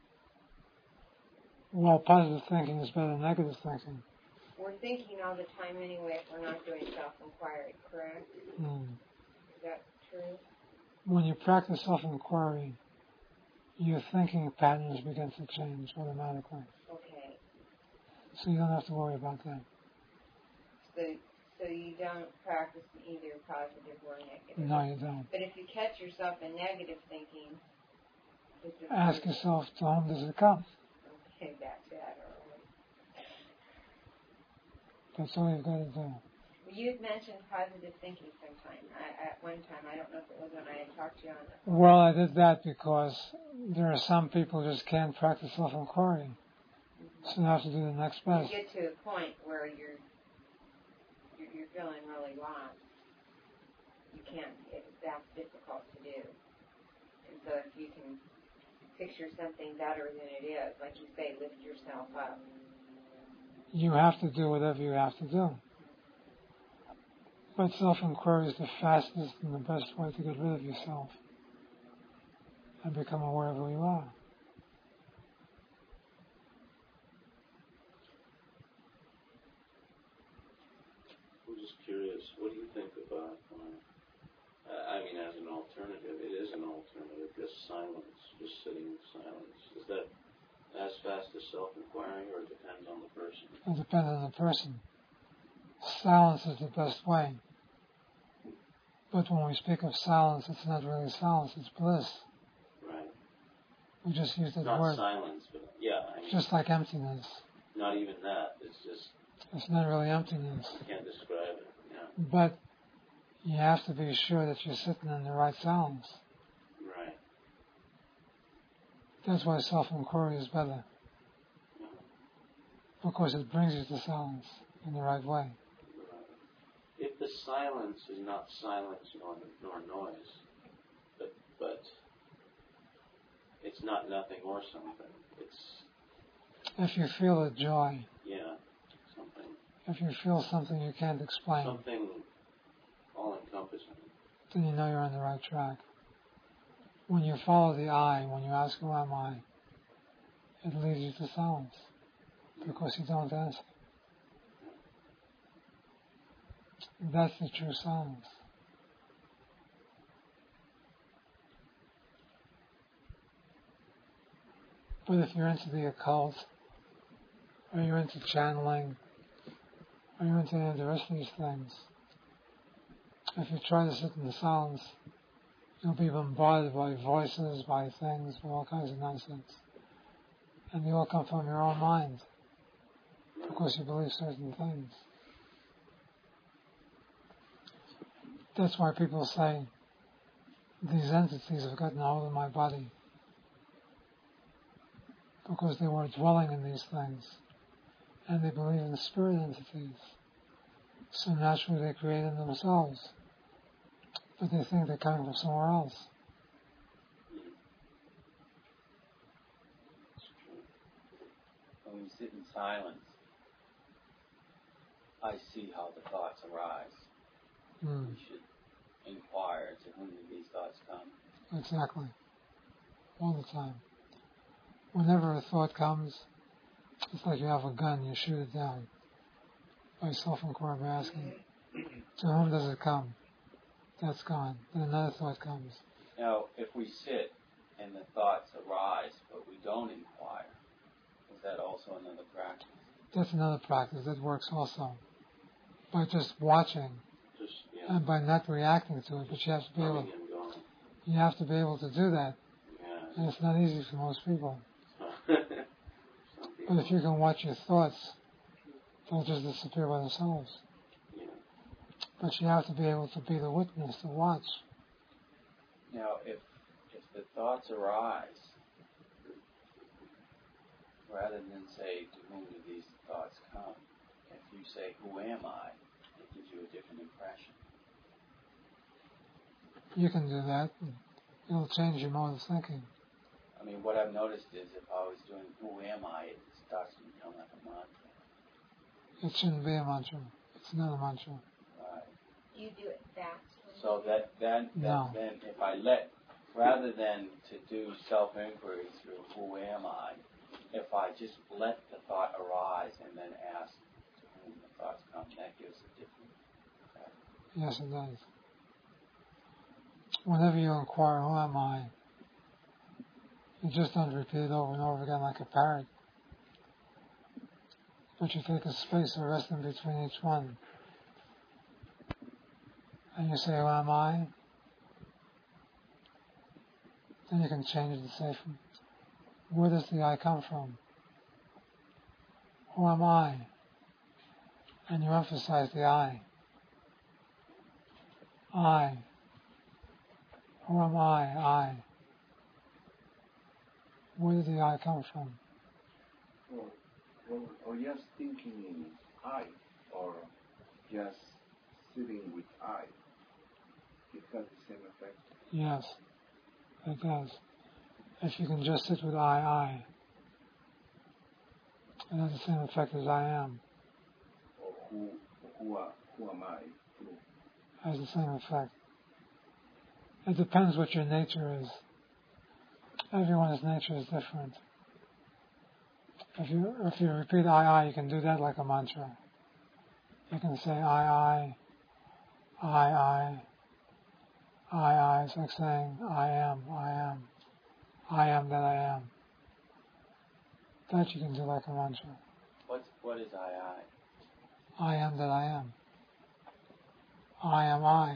Well, positive thinking is better than negative thinking. We're thinking all the time anyway if we're not doing self-inquiry, correct? Is that true? When you practice self-inquiry, your thinking patterns begin to change automatically. Okay. So you don't have to worry about that. So you don't practice either positive or negative? No, you don't. But if you catch yourself in negative thinking, ask yourself, to whom does it come? Okay, that's that, all right. That's all you've got to do. You had mentioned positive thinking sometime. At one time, I don't know if it was when I had talked to you on it. Well, I did that because there are some people who just can't practice self-inquiry. So you have to do the next best. You get to a point where you're feeling really lost. That's difficult to do. And so if you can picture something better than it is, like you say, lift yourself up. You have to do whatever you have to do. But self-inquiry is the fastest and the best way to get rid of yourself and become aware of who you are. I'm just curious, what do you think about, as an alternative, it is an alternative, just silence, just sitting in silence. Is that as fast as self-inquiry, or it depends on the person? It depends on the person. Silence is the best way. But when we speak of silence, it's not really silence, it's bliss. Right. We just use that not word. Not silence, but just like emptiness. Not even that. It's just... It's not really emptiness. I can't describe it, yeah. But you have to be sure that you're sitting in the right silence. Right. That's why self-inquiry is better. Because it brings you to silence in the right way. If the silence is not silence nor noise, but it's not nothing or something. It's If you feel a joy, something. if you feel something you can't explain, Something all-encompassing. then you know you're on the right track. When you follow the I, when you ask who am I, it leads you to silence because you don't answer. That's the true silence. But if you're into the occult, or you're into channeling, or you're into any of the rest of these things, if you try to sit in the silence, you'll be bombarded by voices, by things, by all kinds of nonsense. And they all come from your own mind, because you believe certain things. That's why people say, these entities have gotten a hold of my body, because they were dwelling in these things, and they believe in spirit entities. So naturally they created themselves, but they think they're coming from somewhere else. When we sit in silence, I see how the thoughts arise. We should inquire to whom did these thoughts come. Exactly. All the time. Whenever a thought comes, it's like you have a gun, you shoot it down. By self-inquiry, by asking, to whom does it come? That's gone. Then another thought comes. Now, if we sit and the thoughts arise, but we don't inquire, is that also another practice? That's another practice that works also. By just watching, and by not reacting to it, but you have to be able to do that. And it's not easy for most people. But if you can watch your thoughts, they'll just disappear by themselves. But you have to be able to be the witness, to watch. Now, if the thoughts arise, rather than say, to whom do these thoughts come, if you say, who am I, it gives you a different impression. You can do that. It'll change your mode of thinking. I mean, what I've noticed is if I was doing who am I, it starts to become like a mantra. It shouldn't be a mantra. It's not a mantra. Right. You do it fast. So then if I rather than to do self-inquiry through who am I, if I just let the thought arise and then ask to whom the thoughts come, that gives a different effect. Yes, it does. Whenever you inquire, who am I, you just don't repeat it over and over again like a parrot. But you take a space or rest in between each one. And you say, who am I? Then you can change it to say, where does the I come from? Who am I? And you emphasize the I. I. Who am I? Where did the I come from? Or just thinking in I, or just sitting with I, it has the same effect. Yes, it does. If you can just sit with I, it has the same effect as I am. Or who am I? It has the same effect. It depends what your nature is. Everyone's nature is different. If you repeat I, you can do that like a mantra. You can say I. It's like saying I am that I am. That you can do like a mantra. What is I? I am that I am. I am I.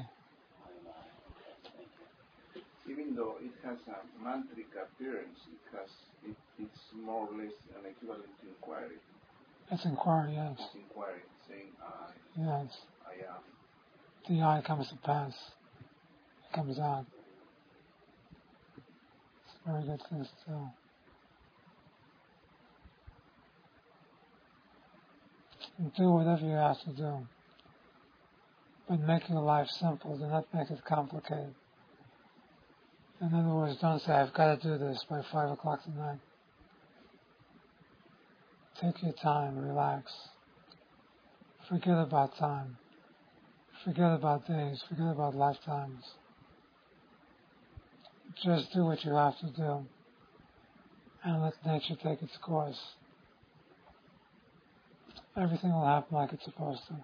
Even though it has a mantric appearance, it's more or less an equivalent to inquiry. It's inquiry, yes. It's inquiry, saying I. Yes. I am. The I comes to pass. It comes out. It's a very good thing to do. And do whatever you have to do. but make your life simple. Do not make it complicated. In other words, don't say, I've got to do this by 5 o'clock tonight. Take your time, relax. Forget about time. Forget about days. Forget about lifetimes. Just do what you have to do and let nature take its course. Everything will happen like it's supposed to.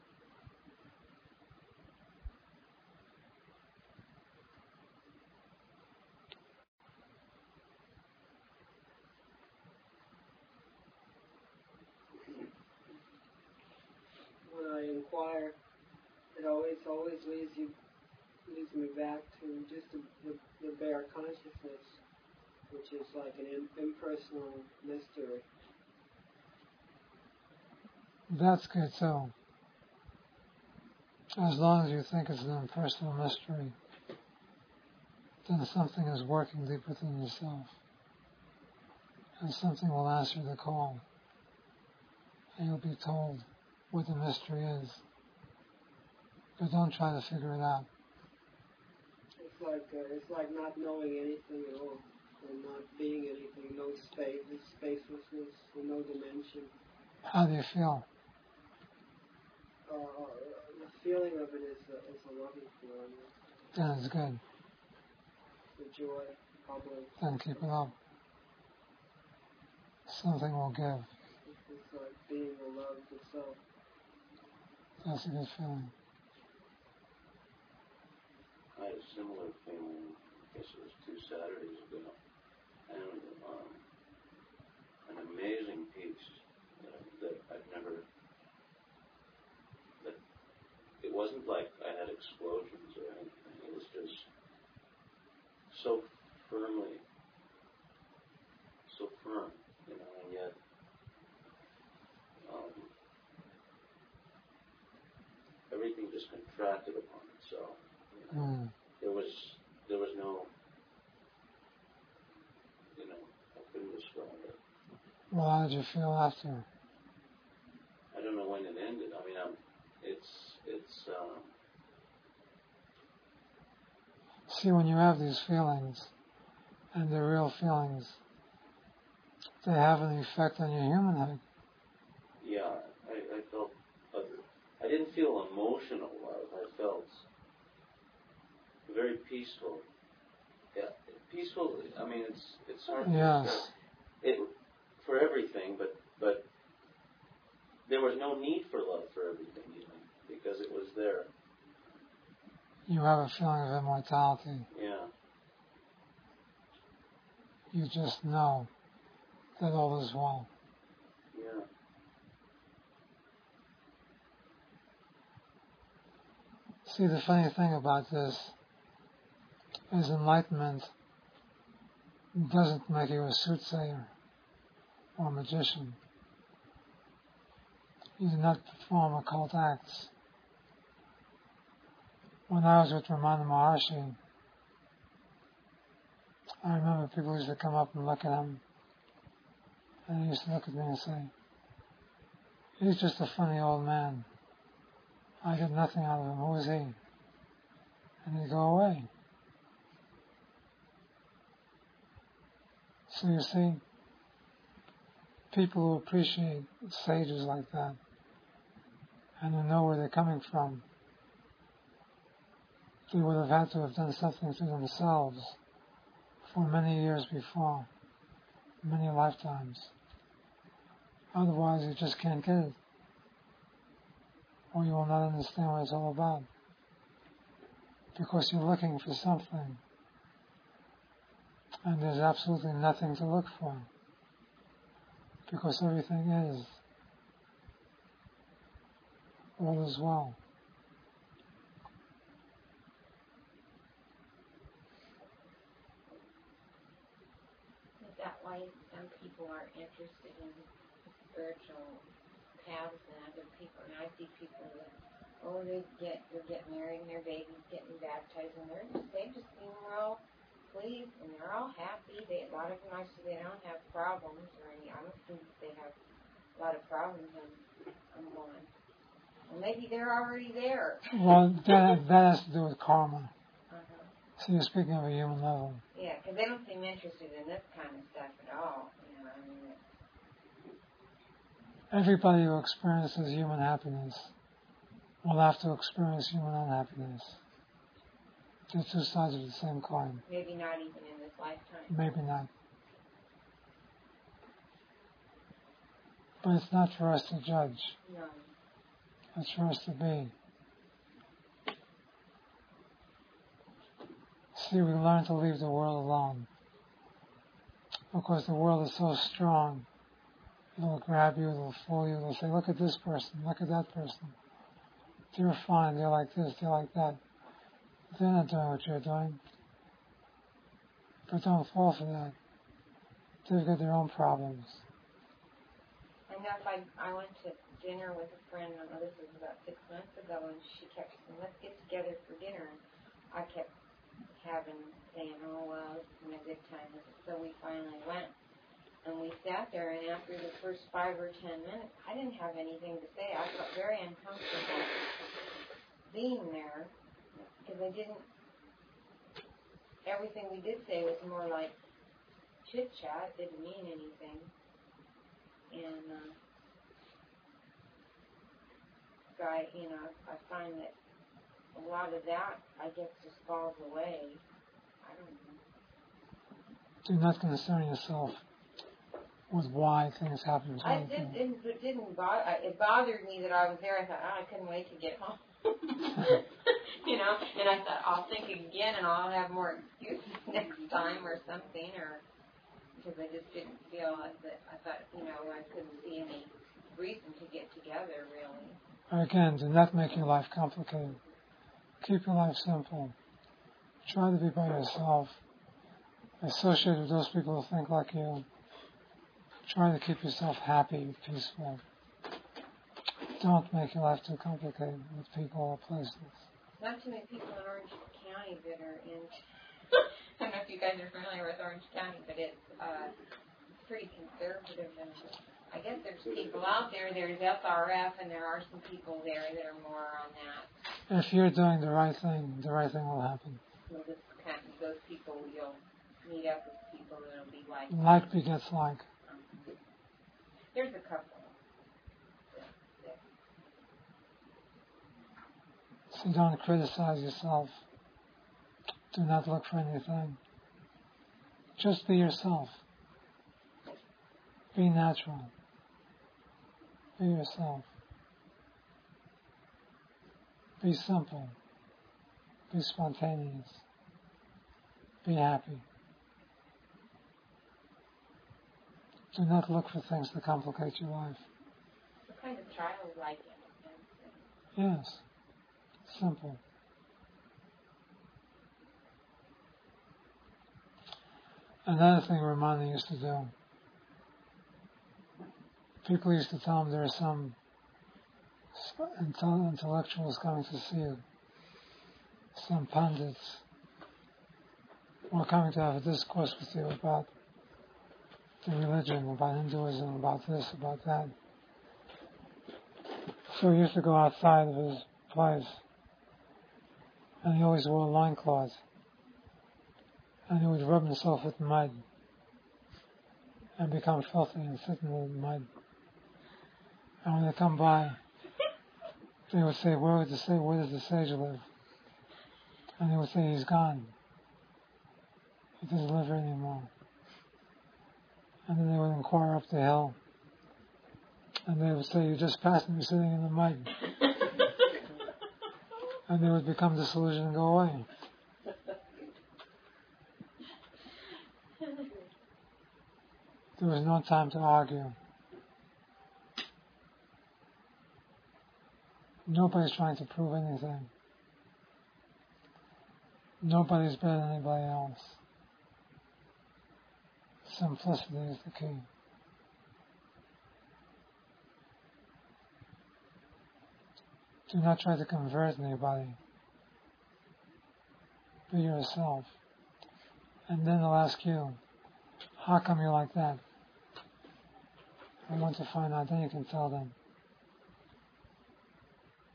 When I inquire, it always leads me back to just the bare consciousness, which is like an impersonal mystery. That's good too. As long as you think it's an impersonal mystery, then something is working deep within yourself. And something will answer the call. And you'll be told what the mystery is. But don't try to figure it out. It's like not knowing anything at all, or not being anything, no space, spacelessness, or no dimension. How do you feel? The feeling of it is a loving feeling. Then it's good. The joy, humbling. Then keep it up. Something will give. It's like being the love itself. That's a good feeling. I had a similar feeling, I guess it was 2 Saturdays ago, and an amazing peace that I've never, that it wasn't like I had explosions or anything, it was just so firm, and yet everything just contracted upon itself. There was no, I couldn't describe it. Well, how did you feel after? I don't know when it ended. I mean, See, when you have these feelings, and they're real feelings, they have an effect on your humanhood. Yeah, I felt, I didn't feel emotional love. I felt very peaceful. Yeah, peaceful. I mean, it's hard to Yes. it for everything, but there was no need for love for everything, even because it was there. You have a feeling of immortality. Yeah. You just know that all is well. Yeah. See, the funny thing about this is enlightenment doesn't make you a soothsayer or a magician. You do not perform occult acts. When I was with Ramana Maharshi, I remember people used to come up and look at him, and he used to look at me and say, he's just a funny old man. I get nothing out of him. Who is he? And he'd go away. So you see, people who appreciate sages like that and who know where they're coming from, they would have had to have done something to themselves for many years before, many lifetimes. Otherwise, you just can't get it, or you will not understand what it's all about, because you're looking for something, and there's absolutely nothing to look for, because everything is. All is well. Is that why some people are interested in spiritual paths and other people? And I see people that, they get married and their baby's getting baptized, and they just seem real pleased and they're all happy. A lot of them actually they don't have problems or any. I don't think they have a lot of problems. I'm going. Well, maybe they're already there. Well, that has to do with karma. Uh-huh. So you're speaking of a human level. Yeah, because they don't seem interested in this kind of stuff at all. You know, I mean, Everybody who experiences human happiness will have to experience human unhappiness. They're two sides of the same coin. maybe not even in this lifetime. Maybe not. But it's not for us to judge. No. It's for us to be. See, we learn to leave the world alone. Of course, the world is so strong. It'll grab you, it'll fool you, it'll say, look at this person, look at that person. They're fine, they're like this, they're like that. They're not doing what you're doing. But don't fall for that. They've got their own problems. I know if I went to dinner with a friend, I know this was about 6 months ago, and she kept saying, let's get together for dinner. And I kept saying, oh, well, it's been a good time. So we finally went. And we sat there, and after the first 5 or 10 minutes, I didn't have anything to say. I felt very uncomfortable being there because everything we did say was more like chit-chat, didn't mean anything. And so I find that a lot of that, I guess, just falls away. I don't know. Do not concern yourself with why things happen. It didn't bother. It bothered me that I was there. I thought, I couldn't wait to get home. And I thought, I'll think again, and I'll have more excuses next time or something, or because I just didn't feel that. I thought, I couldn't see any reason to get together, really. Again, do not make your life complicated. Keep your life simple. Try to be by yourself. Associate with those people who think like you. Try to keep yourself happy, peaceful. Don't make your life too complicated with people or places. Not too many people in Orange County that are in. I don't know if you guys are familiar with Orange County, but it's pretty conservative. And I guess there's people out there. There's FRF, and there are some people there that are more on that. If you're doing the right thing will happen. So those people, you'll meet up with people that'll be like. Like begets like. There's a couple. So don't criticize yourself. Do not look for anything. Just be yourself. Be natural. Be yourself. Be simple. Be spontaneous. Be happy. Do not look for things to complicate your life. What kind of child like it? Yes. Simple. Another thing Ramana used to do. People used to tell him there are some intellectuals coming to see you. Some pundits were coming to have a discourse with you about the religion, about Hinduism, about this, about that. So he used to go outside of his place, and he always wore a loincloth, and he would rub himself with mud and become filthy and sit in the mud. And when they come by, they would say, where does the sage live? And they would say, he's gone. He doesn't live here anymore. And then they would inquire up the hill, and they would say, you just passed me sitting in the mud. And they would become disillusioned and go away. There was no time to argue. Nobody's trying to prove anything. Nobody's better than anybody else. Simplicity is the key. Do not try to convert anybody. Be yourself. And then they'll ask you, how come you're like that? I want to find out, then you can tell them.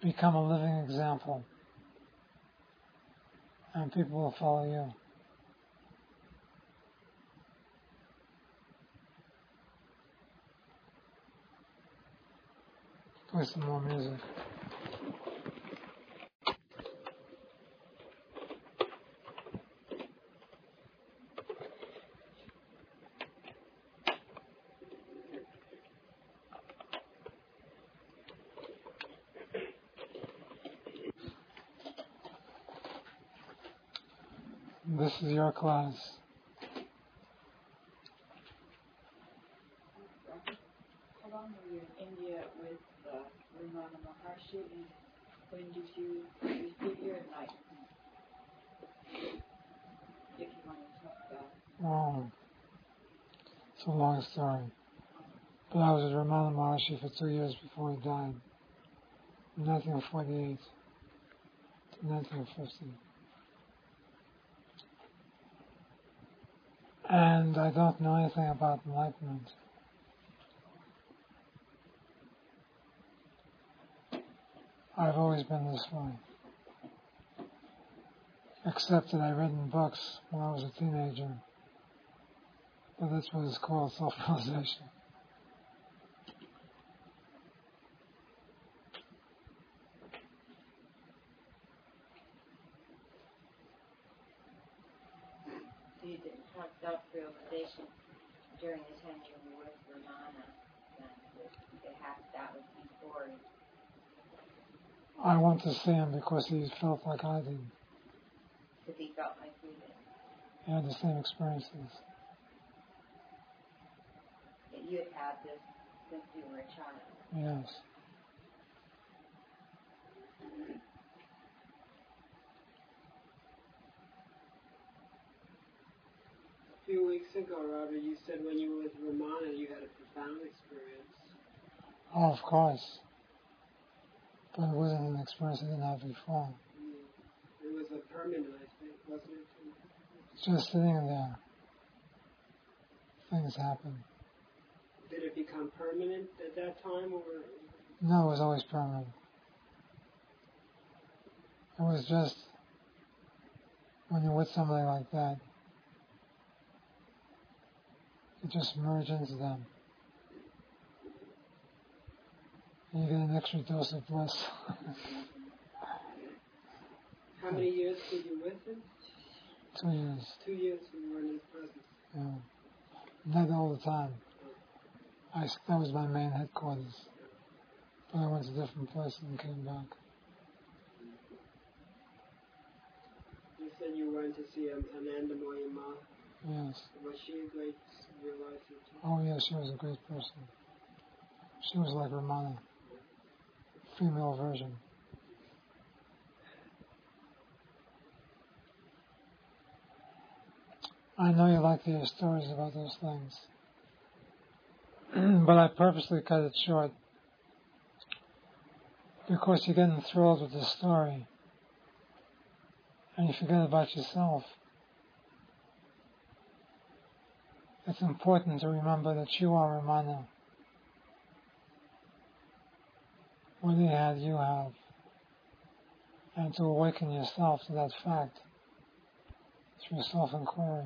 become a living example, and people will follow you. Play some more music. This is your class. How long were you in India with Ramana Maharshi, and when did you leave here at night? If you want to talk about it. Oh, it's a long story. But I was with Ramana Maharshi for 2 years before he died. 1948 to 1950. And I don't know anything about enlightenment. I've always been this way. Except that I read in books when I was a teenager. But that's what it's called, self-realization. So you didn't have self-realization during the time you were with Ramana. That was before. I went to see him because he felt like I did. Because he felt like you did. He had the same experiences. That you had had this since you were a child. Yes. A few weeks ago, Robert, you said when you were with Ramana, you had a profound experience. Oh, of course. But it wasn't an experience I didn't have before. It was a permanent, I think, wasn't it? Just sitting there. Things happen. Did it become permanent at that time, or? No, it was always permanent. It was just when you're with somebody like that, you just merge into them. And you get an extra dose of bliss. How many years were you with him? 2 years. 2 years you were in his presence. Yeah. Not all the time. That was my main headquarters. But I went to different places and came back. You said you went to see Anandamoyi Ma. Yes. Was she a great realizer too? Oh, yeah, she was a great person. She was like Ramana. Female version. I know you like to hear stories about those things. But I purposely cut it short because you're getting thrilled with the story and you forget about yourself. It's important to remember that you are Ramana. What he had, you have. And to awaken yourself to that fact through self-inquiry.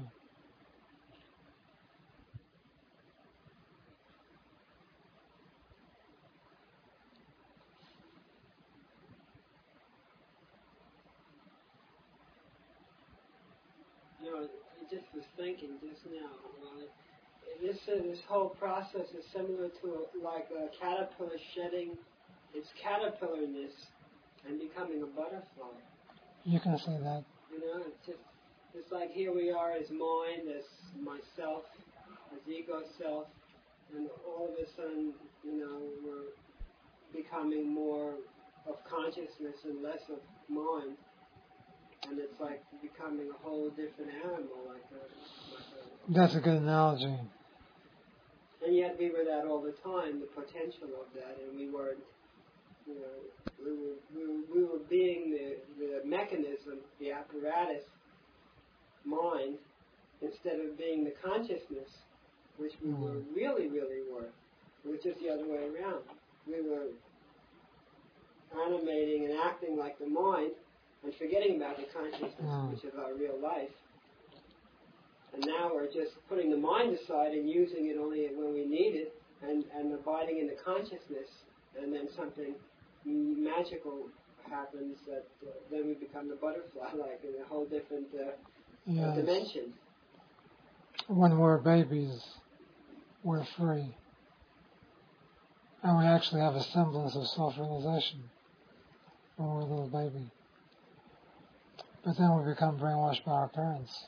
You know, I just was thinking just now. This whole process is similar to like a caterpillar shedding its caterpillarness and becoming a butterfly. You can say that. You know, it's like here we are as mind, as myself, as ego self, and all of a sudden, you know, we're becoming more of consciousness and less of mind. And it's like becoming a whole different animal, That's a good analogy. And yet we were that all the time, the potential of that, and we weren't, you know, we were being the mechanism, the apparatus, mind, instead of being the consciousness, which we were really were. It was just the other way around. We were animating and acting like the mind and forgetting about the consciousness, which is our real life. And now we're just putting the mind aside and using it only when we need it and abiding in the consciousness, and then something magical happens that then we become the butterfly, like in a whole different dimension. When we're babies, we're free. And we actually have a semblance of self-realization when we're a little baby. But then we become brainwashed by our parents.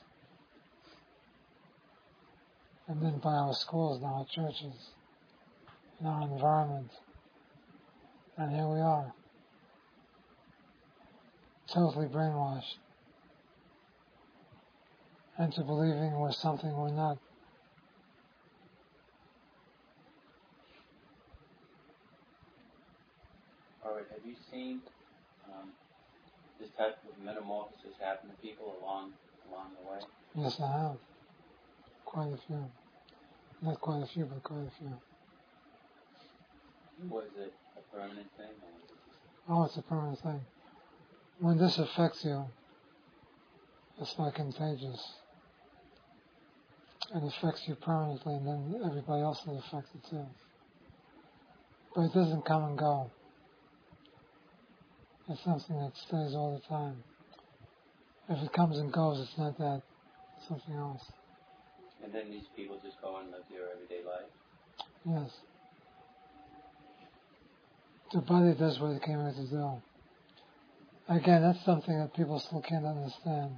And then by our schools and our churches, and our environment. And here we are, totally brainwashed into believing we're something we're not. All right, have you seen this type of metamorphosis happen to people along the way? Yes, I have. Quite a few. Not quite a few, but quite a few. Was it a permanent thing? Oh, it's a permanent thing. When this affects you, it's like contagious. It affects you permanently, and then everybody else is affected too. But it doesn't come and go. It's something that stays all the time. If it comes and goes, it's not that. It's something else. And then these people just go and live their everyday life? Yes. The body does what it came here to do. Again, that's something that people still can't understand.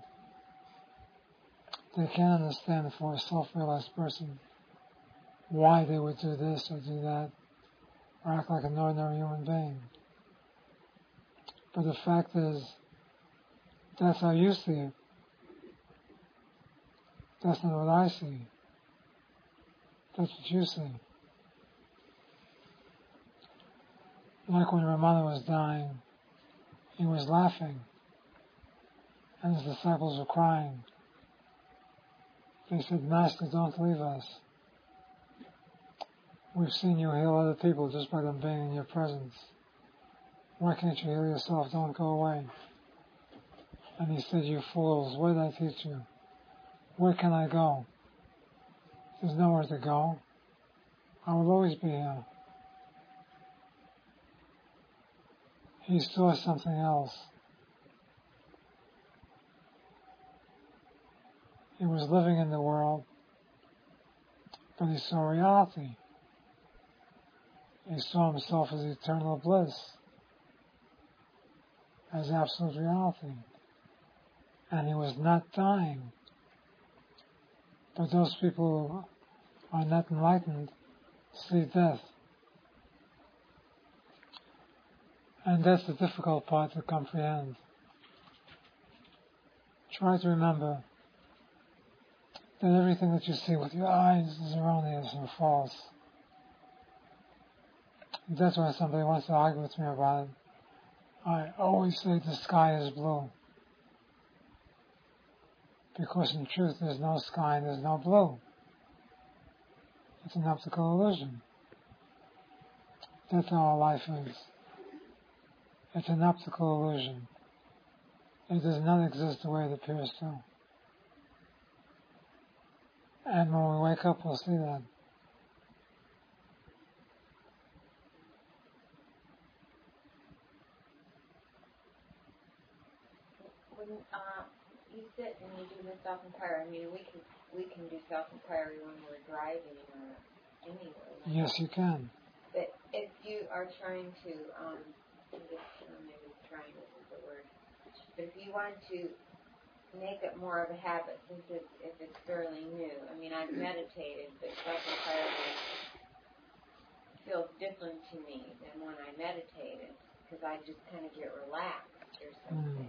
They can't understand for a self-realized person why they would do this or do that, or act like an ordinary human being. But the fact is, that's how you see it. That's not what I see. That's what you see. Like when Ramana was dying, he was laughing, and his disciples were crying. They said, Master, don't leave us. We've seen you heal other people just by them being in your presence. Why can't you heal yourself? Don't go away. And he said, you fools, what did I teach you? Where can I go? There's nowhere to go. I will always be here. He saw something else. He was living in the world, but he saw reality. He saw himself as eternal bliss, as absolute reality. And he was not dying. But those people who are not enlightened see death. And that's the difficult part to comprehend. Try to remember that everything that you see with your eyes is erroneous and false. That's why somebody wants to argue with me about it. I always say the sky is blue. Because in truth there's no sky and there's no blue. It's an optical illusion. That's how our life is. It's an optical illusion. It does not exist the way it appears to. And when we wake up, we'll see that. When you sit and you do the self-inquiry, I mean, we can do self-inquiry when we're driving or anywhere. Yes, you can. But if you are trying to, maybe trying isn't the word, but if you want to make it more of a habit, since if it's fairly new, I mean, I've meditated, but self-inquiry feels different to me than when I meditated, because I just kind of get relaxed or something.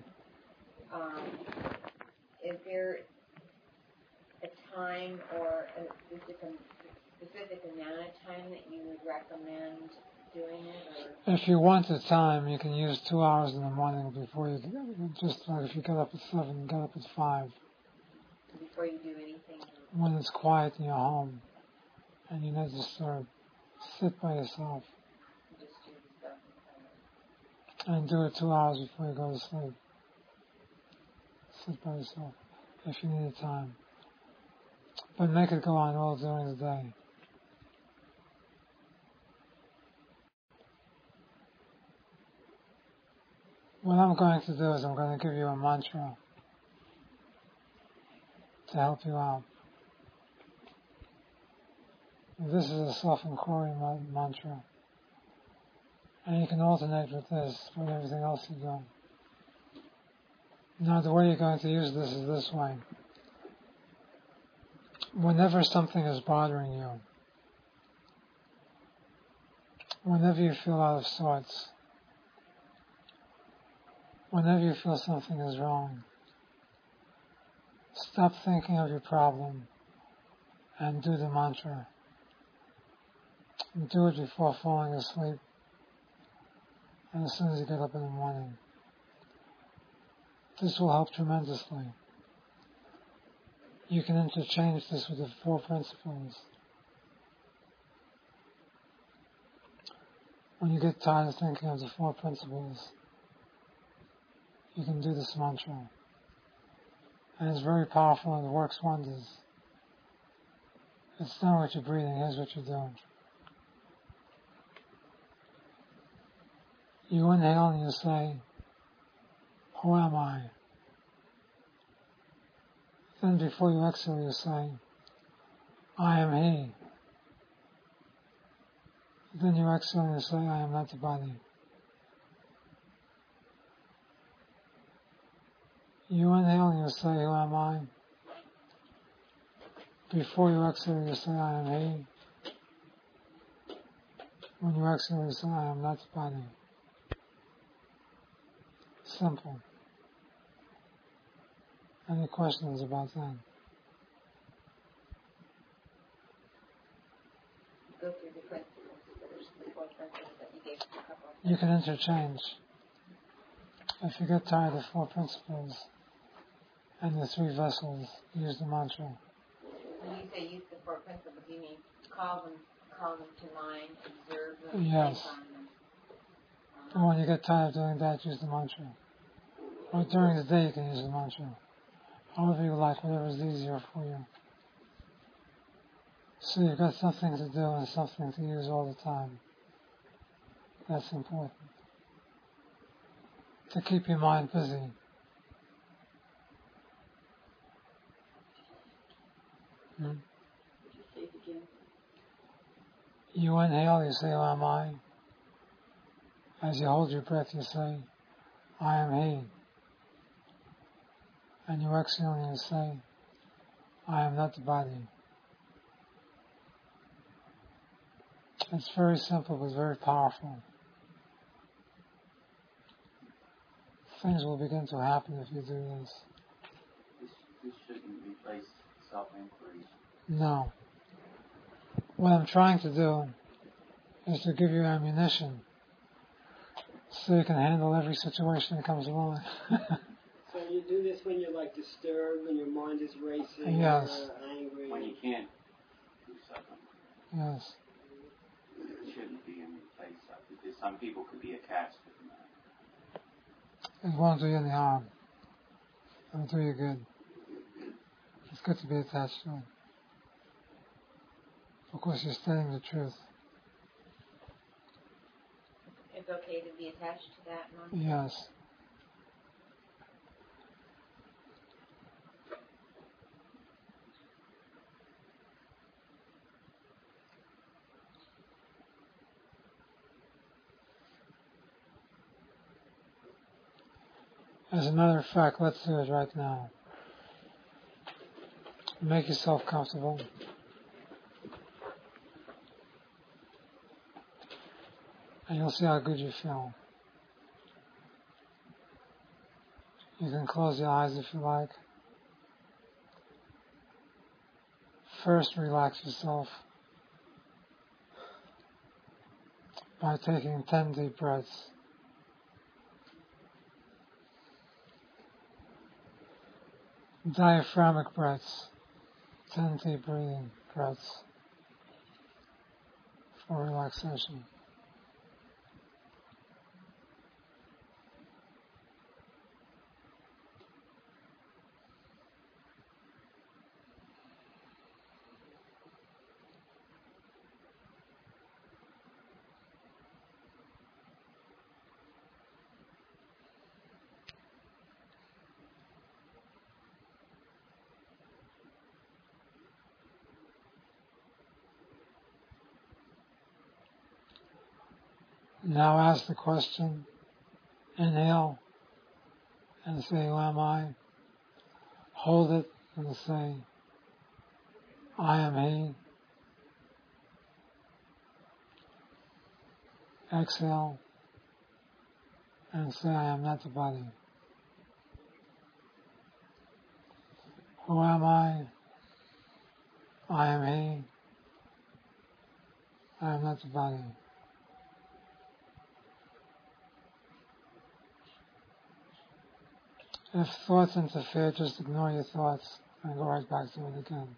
Is there a time or a specific amount of time that you would recommend doing it? Or? If you want the time, you can use 2 hours in the morning before you, just like if you get up at 7, get up at 5. Before you do anything? When it's quiet in your home and you're not disturbed, sit by yourself. Just do the stuff. And do it 2 hours before you go to sleep. Sit by yourself if you need time. But make it go on all during the day. What I'm going to do is I'm going to give you a mantra to help you out. This is a self-inquiry mantra. And you can alternate with this with everything else you do. Now the way you're going to use this is this way. Whenever something is bothering you, whenever you feel out of sorts, whenever you feel something is wrong, stop thinking of your problem and do the mantra. Do it before falling asleep and as soon as you get up in the morning. This will help tremendously. You can interchange this with the 4 principles. When you get tired of thinking of the 4 principles, you can do this mantra. And it's very powerful and it works wonders. It's not what you're breathing, here's what you're doing. You inhale and you say, who am I? Then before you exhale you say, I am he. Then you exhale and you say, I am not the body. You inhale and you say, who am I? Before you exhale you say, I am he. When you exhale you say, I am not the body. Simple. Any questions about that? Go through the principles, the 4 principles that you gave a couple. You can interchange. If you get tired of 4 principles and the 3 vessels, use the mantra. When you say use the 4 principles, you mean call them to mind, observe them, yes. think on them. And when you get tired of doing that, use the mantra. Or during the day you can use the mantra. However you like, whatever is easier for you. So you've got something to do and something to use all the time. That's important. To keep your mind busy. You inhale, you say, who am I? As you hold your breath, you say, I am he. And you exhale and you say, I am not the body. It's very simple but very powerful. Things will begin to happen if you do this. This shouldn't replace self-inquiry. No. What I'm trying to do is to give you ammunition so you can handle every situation that comes along. So you do this when you're like disturbed, when your mind is racing, yes. Or angry. When you can't do something. Yes. It shouldn't be in place of it. Because some people could be attached to the mind. It won't do you any harm. It'll do you good. It's good to be attached to it. Of course, you're stating the truth. It's okay to be attached to that mantra? Yes. As a matter of fact, let's do it right now. Make yourself comfortable. And you'll see how good you feel. You can close your eyes if you like. First, relax yourself by taking 10 deep breaths. Diaphragmic breaths, 10 deep breathing breaths for relaxation. Now ask the question, inhale, and say, who am I? Hold it and say, I am he. Exhale, and say, I am not the body. Who am I? I am he. I am not the body. If thoughts interfere, just ignore your thoughts and go right back to it again.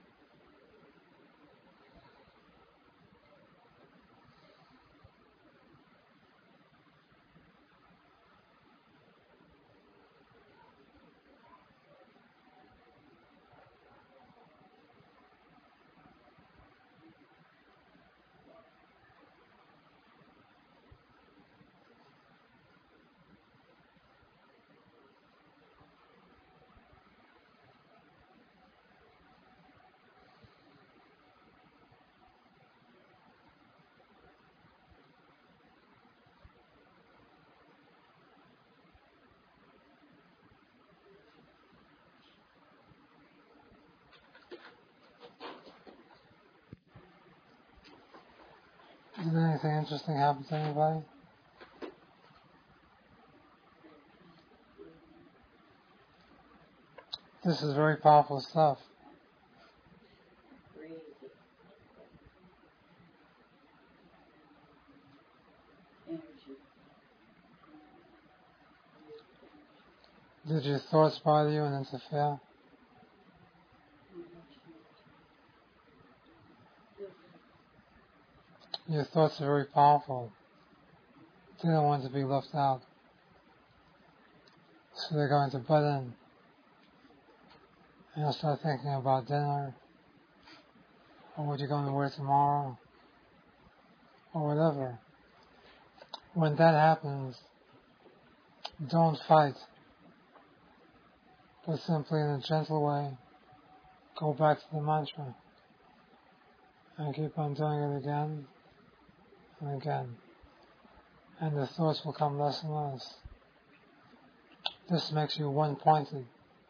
Did anything interesting happen to anybody? This is very powerful stuff. Did your thoughts bother you and interfere? Your thoughts are very powerful. They don't want to be left out. So they're going to butt in. And you'll start thinking about dinner, or what you're going to wear tomorrow, or whatever. When that happens, don't fight, but simply in a gentle way, go back to the mantra, and keep on doing it again and again. And the thoughts will come less and less. This makes you one-pointed.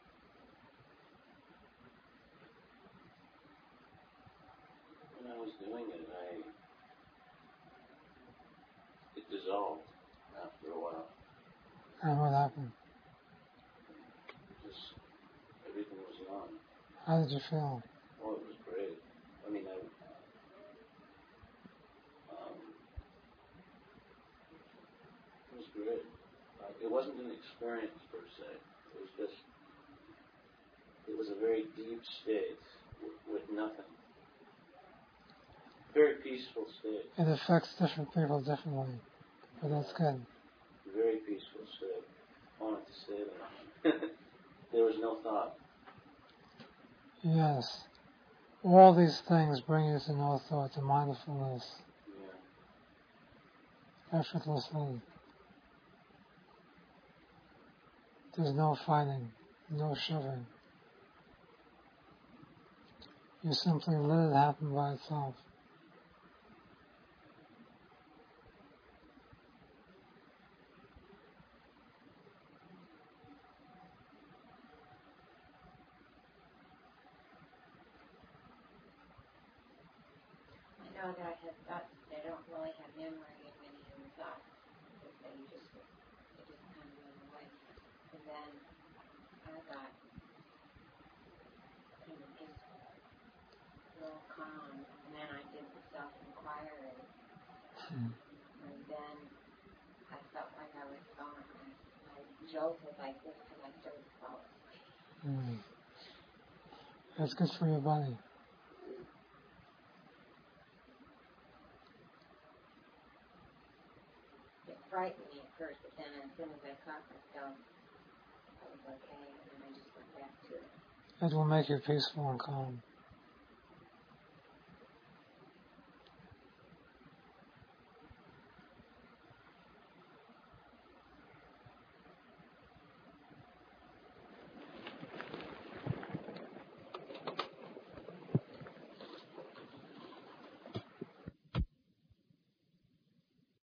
When I was doing it, it dissolved after a while. And what happened? Just everything was gone. How did you feel? Oh, it was great. I mean, it was great. It wasn't an experience per se. It was just, it was a very deep state with nothing. Very peaceful state. It affects different people differently, but that's good. Very peaceful state. I wanted to say that. There was no thought. Yes. All these things bring you to no thought, to mindfulness. Yeah. Effortlessly. There's no fighting, no shoving. You simply let it happen by itself. I know that I had thoughts, but I don't really have memory of any of the thoughts. It just kind of went away. And then I got just real calm. And then I did the self-inquiry. And then I felt like I was gone. I jolted like this because I started to fall asleep. That's good for your body. It frightened me at first, but then as soon as I caught myself, I was okay, and then I just went back to it. It will make you peaceful and calm.